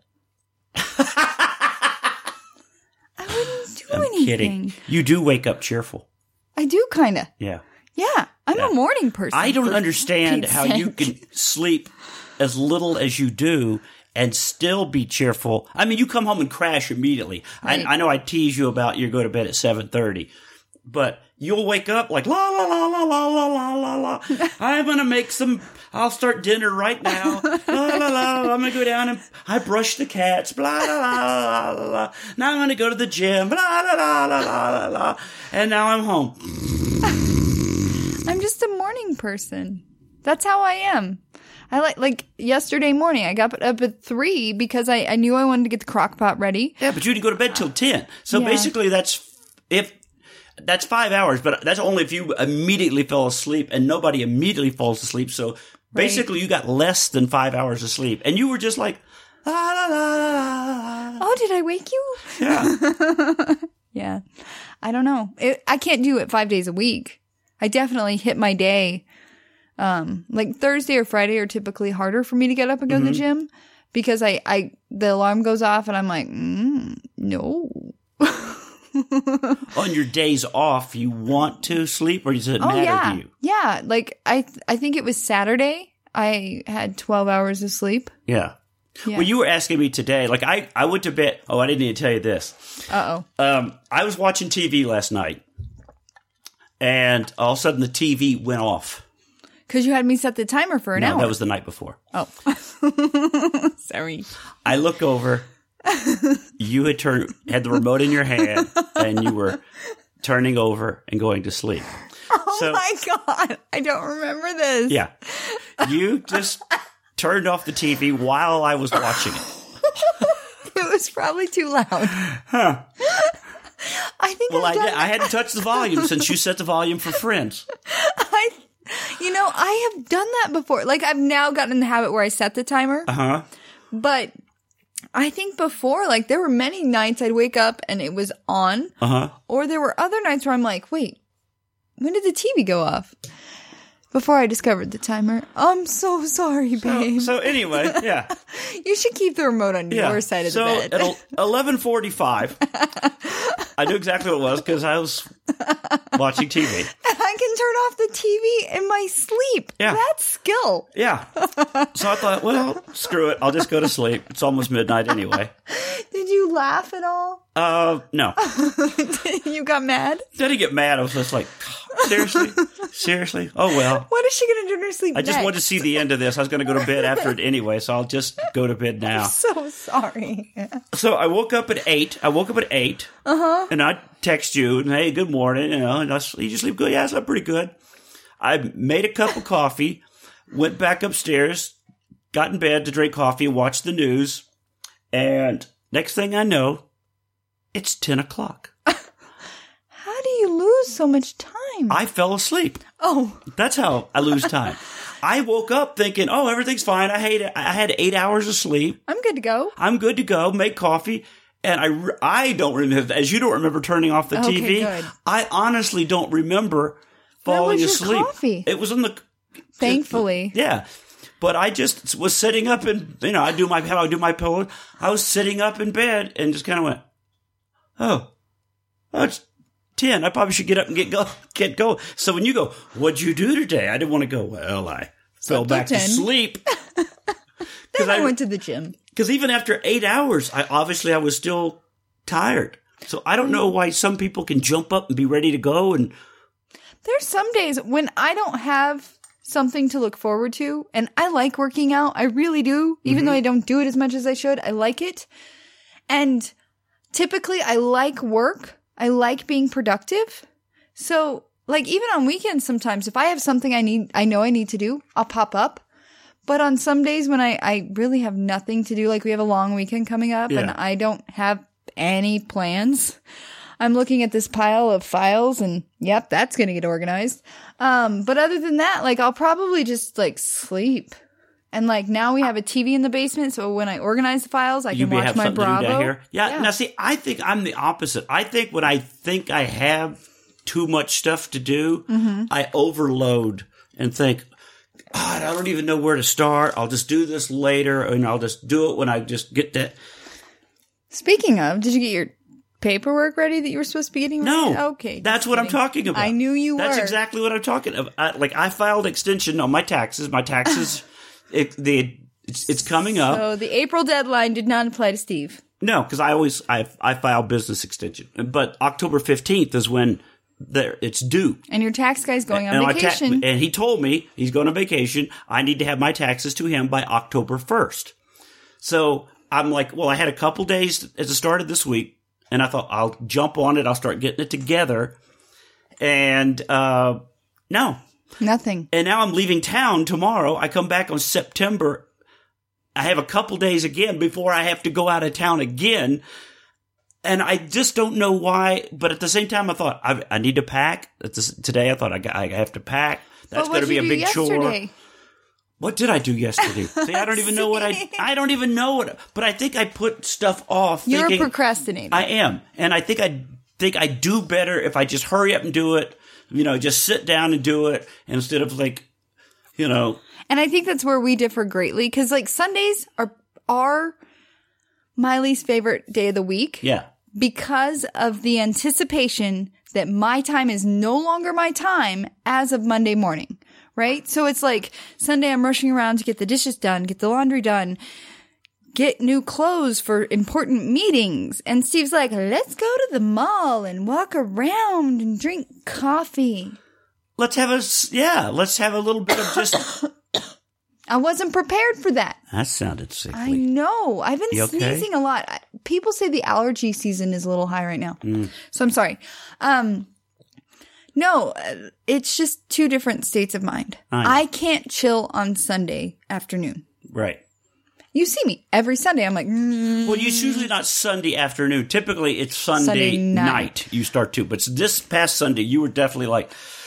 I wouldn't do I'm anything. kidding. You do wake up cheerful. I do kind of. Yeah. Yeah, I'm Yeah. a morning person. I don't for understand Pete's how you sake. can sleep as little as you do and still be cheerful. I mean, you come home and crash immediately. Right. I, I know I tease you about you go to bed at seven thirty, but you'll wake up like, la, la, la, la, la, la, la, la, la. I'm going to make some, I'll start dinner right now. La, la, la, I'm going to go down and I brush the cats. Blah, la, la, la, la, la. Now I'm going to go to the gym. Blah, la, la, la, la, la, la. And now I'm home. I'm just a morning person. That's how I am. I like, like yesterday morning, I got up at three because I, I knew I wanted to get the crock pot ready. Yeah, but you didn't go to bed till ten. So Yeah. basically that's, if, that's five hours, but that's only if you immediately fell asleep and nobody immediately falls asleep. So basically you got less than five hours of sleep and you were just like, la, la, la, la, la. Oh, did I wake you? Yeah. Yeah. I don't know. It, I can't do it five days a week. I definitely hit my day. Um, like Thursday or Friday are typically harder for me to get up and go to the gym because I, I, the alarm goes off and I'm like, mm, no. On your days off, you want to sleep or does it Oh matter yeah. to you? Yeah. Like I, th- I think it was Saturday. I had twelve hours of sleep. Yeah. Yeah. Well, you were asking me today, like I, I went to bed. Oh, I didn't need to tell you this. Uh oh. Um, I was watching T V last night and all of a sudden the T V went off. Cause you had me set the timer for an No, hour. that was the night before. Oh. Sorry. I look over. You had turned had the remote in your hand, and you were turning over and going to sleep. Oh So- my God. I don't remember this. Yeah, you just turned off the T V while I was watching it. It was probably too loud. Huh. I think Well, I I've done did. I hadn't touched the volume since you set the volume for Friends. I, you know, I have done that before. Like I've now gotten in the habit where I set the timer, Uh huh. but I think before, like there were many nights I'd wake up and it was on, Uh huh. or there were other nights where I'm like, wait, when did the T V go off? Before I discovered the timer. I'm so sorry, babe. So anyway, yeah. You should keep the remote on your side of so the bed. at eleven forty-five, I knew exactly what it was because I was watching T V. I can turn off the T V in my sleep. Yeah. That's skill. Yeah. So I thought, well, screw it. I'll just go to sleep. It's almost midnight anyway. Did you laugh at all? Uh, no. You got mad? Didn't get mad. I was just like, seriously? Seriously? Oh, well. What is she going to do in her sleep I just next? wanted to see the end of this. I was going to go to bed after it anyway, so I'll just go to bed now. I'm so sorry. So I woke up at eight. I woke up at eight. Uh-huh. And I text you, and hey, good morning. You know, and I sleep, you sleep good? Yeah, I slept pretty good. I made a cup of coffee, went back upstairs, got in bed to drink coffee, watched the news, and next thing I know, it's ten o'clock. How do you lose so much time? I fell asleep. Oh. That's how I lose time. I woke up thinking, oh, everything's fine. I hate it. I had eight hours of sleep. I'm good to go. I'm good to go. Make coffee. And I, re- I don't remember, as you don't remember turning off the Okay, T V. good. I honestly don't remember falling Where was your asleep. coffee? It was in the. Thankfully. Yeah. But I just was sitting up in, you know, I do my, how I do my pillow. I was sitting up in bed and just kind of went, oh, oh, it's ten. I probably should get up and get go, get going. So when you go, what'd you do today? I didn't want to go, well, I fell Slept back till to ten. sleep. Then I, I- went to the gym. Because even after eight hours, I obviously I was still tired. So I don't know why some people can jump up and be ready to go. And There's some days when I don't have something to look forward to, and I like working out. I really do. Even Mm-hmm. though I don't do it as much as I should, I like it. And typically I like work. I like being productive. So like even on weekends sometimes, if I have something I need, I know I need to do, I'll pop up. But on some days when I, I really have nothing to do, like we have a long weekend coming up and Yeah. I don't have any plans, I'm looking at this pile of files and yep, that's going to get organized. Um, but other than that, like I'll probably just like sleep. And like now we have a T V in the basement. So when I organize the files, I you can may watch have my something Bravo. to do down here. Yeah, Yeah. Now, see, I think I'm the opposite. I think when I think I have too much stuff to do, Mm-hmm. I overload and think, God, I don't even know where to start. I'll just do this later, and I'll just do it when I just get that. Speaking of, did you get your paperwork ready that you were supposed to be getting No. ready? Okay. That's just what I'm kidding. talking about. I knew you That's were. exactly what I'm talking about. I, like, I filed extension on my taxes. My taxes, it, the, it's, it's coming up. So the April deadline did not apply to Steve. No, because I always, I, I file business extension. But October fifteenth is when there it's due. And your tax guy's going on And my ta- vacation. and he told me he's going on vacation. I need to have my taxes to him by October first. So I'm like, well, I had a couple days at the start of this week, and I thought I'll jump on it. I'll start getting it together. And uh, no. Nothing. And now I'm leaving town tomorrow. I come back on September. I have a couple days again before I have to go out of town again. And I just don't know why. But at the same time, I thought, I, I need to pack. This, today, I thought I, got, I have to pack. That's But going to what'd be you a do big yesterday? chore. What did I do yesterday? See, I don't even know what I, I don't even know what, but I think I put stuff off. You're thinking, procrastinating. I am. And I think I think I do better if I just hurry up and do it. You know, just sit down and do it instead of like, you know. And I think that's where we differ greatly because like Sundays are are my least favorite day of the week. Yeah. Because of the anticipation that my time is no longer my time as of Monday morning, right? So it's like Sunday I'm rushing around to get the dishes done, get the laundry done, get new clothes for important meetings. And Steve's like, let's go to the mall and walk around and drink coffee. Let's have a, s- yeah, let's have a little bit of just. I wasn't prepared for that. That sounded I sickly. know. I've been You okay? sneezing a lot. I- People say the allergy season is a little high right now. Mm. So I'm sorry. Um, no, uh, it's just two different states of mind. I know. I can't chill on Sunday afternoon. Right. You see me every Sunday. I'm like, mm, Well, it's usually not Sunday afternoon. Typically, it's Sunday, Sunday night. night. You start to. But this past Sunday, you were definitely like,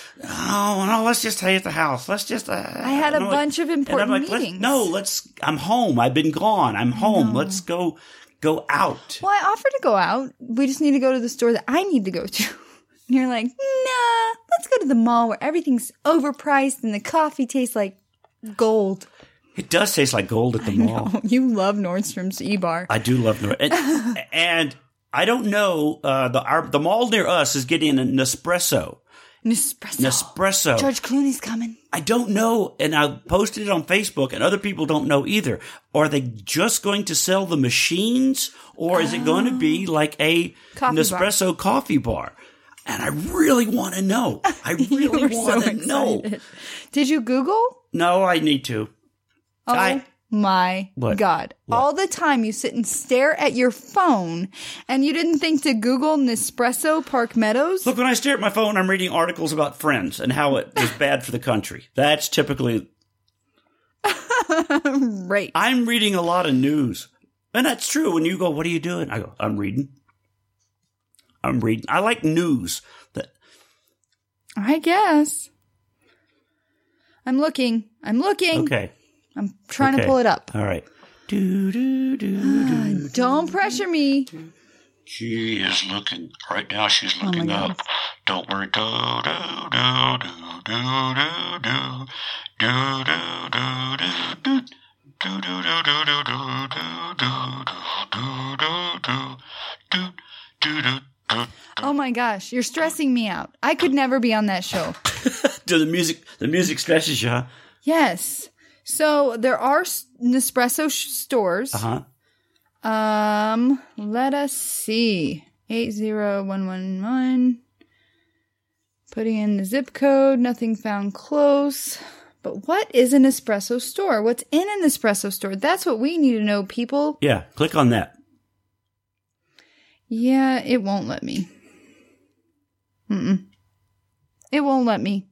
oh, no, let's just stay at the house. Let's just. Uh, I had a no, bunch of and I'm important like, let's- meetings. No, let's. I'm home. I've been gone. I'm home. Let's go. Go out. well, I offered to go out. We just need to go to the store that I need to go to. And you're like, nah, let's go to the mall where everything's overpriced and the coffee tastes like gold. It does taste like gold at the mall. Oh, you love Nordstrom's E-Bar. I do love Nord. And, and I don't know, uh, the our, the mall near us is getting a Nespresso. Nespresso. Nespresso. George Clooney's coming. I don't know, and I posted it on Facebook, and other people don't know either. Are they just going to sell the machines, or is it going to be like a Coffee Nespresso bar. coffee bar? And I really want to know. I You really were so want to know. excited. Did you Google? No, I need to. Oh I- my What? God. What? All the time you sit and stare at your phone and you didn't think to Google Nespresso Park Meadows? Look, when I stare at my phone, I'm reading articles about Friends and how it is bad for the country. That's typically... Right. I'm reading a lot of news. And that's true. When you go, what are you doing? I go, I'm reading. I'm reading. I like news. That I guess. I'm looking. I'm looking. Okay. I'm trying Okay. to pull it up. All right. Do, do, do, do. Don't pressure me. She is looking, right now she's Oh my looking God. up. Don't worry. Do, do, do, do, do, do, do, do, do, do, do. Do, do, do, do, do, do, do, do, do, do, do, do, do, do. Oh my gosh, you're stressing me out. I could never be on that show. Do the music, the music stresses you, huh? Yes. So there are s- Nespresso sh- stores. Uh-huh. Um, let us see. eight zero one one one. Putting in the zip code. Nothing found close. But what is an espresso store? What's in an espresso store? That's what we need to know, people. Yeah, click on that. Yeah, it won't let me. Mm-mm. It won't let me.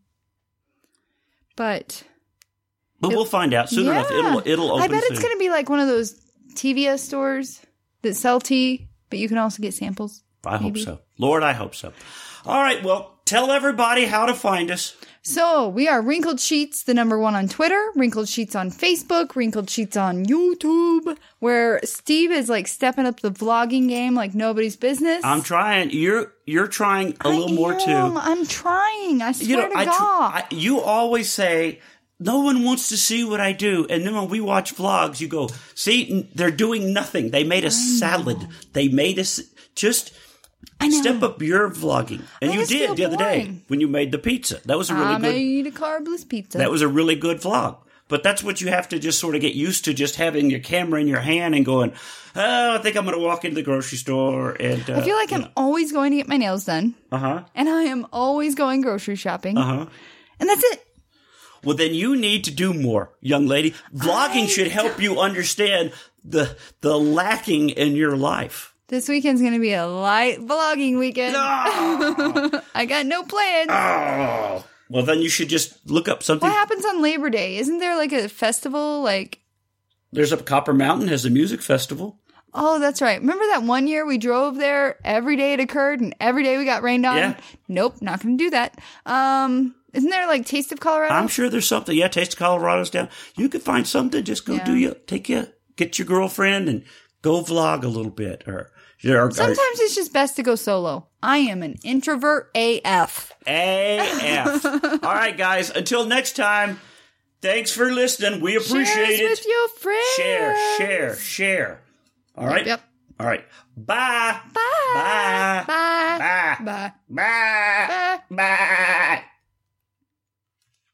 But But we'll find out soon yeah. enough. It'll it'll open I bet soon. it's going to be like one of those T V S stores that sell tea, but you can also get samples. I maybe. hope so. Lord, I hope so. All right, well, tell everybody how to find us. So we are Wrinkled Sheets, the number one on Twitter, Wrinkled Sheets on Facebook, Wrinkled Sheets on YouTube, where Steve is like stepping up the vlogging game like nobody's business. I'm trying. You're you're trying a I little more am. too. I'm trying. I swear You know, to I, tr- God. I you always say no one wants to see what I do, and then when we watch vlogs, you go, see, n- they're doing nothing. They made a salad. They made us just. I know. Step up your vlogging. And I you just did feel the other day boring. when you made the pizza. That was a really I good made a carbless pizza. that was a really good vlog. But that's what you have to just sort of get used to, just having your camera in your hand and going, oh, I think I'm going to walk into the grocery store. And uh, I feel like I'm always going to get my nails done, Uh-huh. and I am always going grocery shopping, Uh-huh. and that's it. Well, then you need to do more, young lady. Vlogging I should help you understand the the lacking in your life. This weekend's going to be a light vlogging weekend. Oh, I got no plans. oh. Well, then you should just look up something. What happens on Labor Day? Isn't there like a festival? Like, There's a Copper Mountain has a music festival. oh, that's right. Remember that one year we drove there? Every day it occurred, and every day we got rained on. Yeah. Nope, not going to do that. Um, isn't there like Taste of Colorado? I'm sure there's something. Yeah, Taste of Colorado's down. You could find something. Just go Yeah. do you take you get your girlfriend and go vlog a little bit, or, or, or Sometimes it's just best to go solo. I am an introvert A F. A F. All right, guys. Until next time. Thanks for listening. We appreciate Share us it. with your friends. Share, share, share. All right. Yep. All right. Bye. Bye. Bye. Bye. Bye. Bye. Bye. Bye. Bye.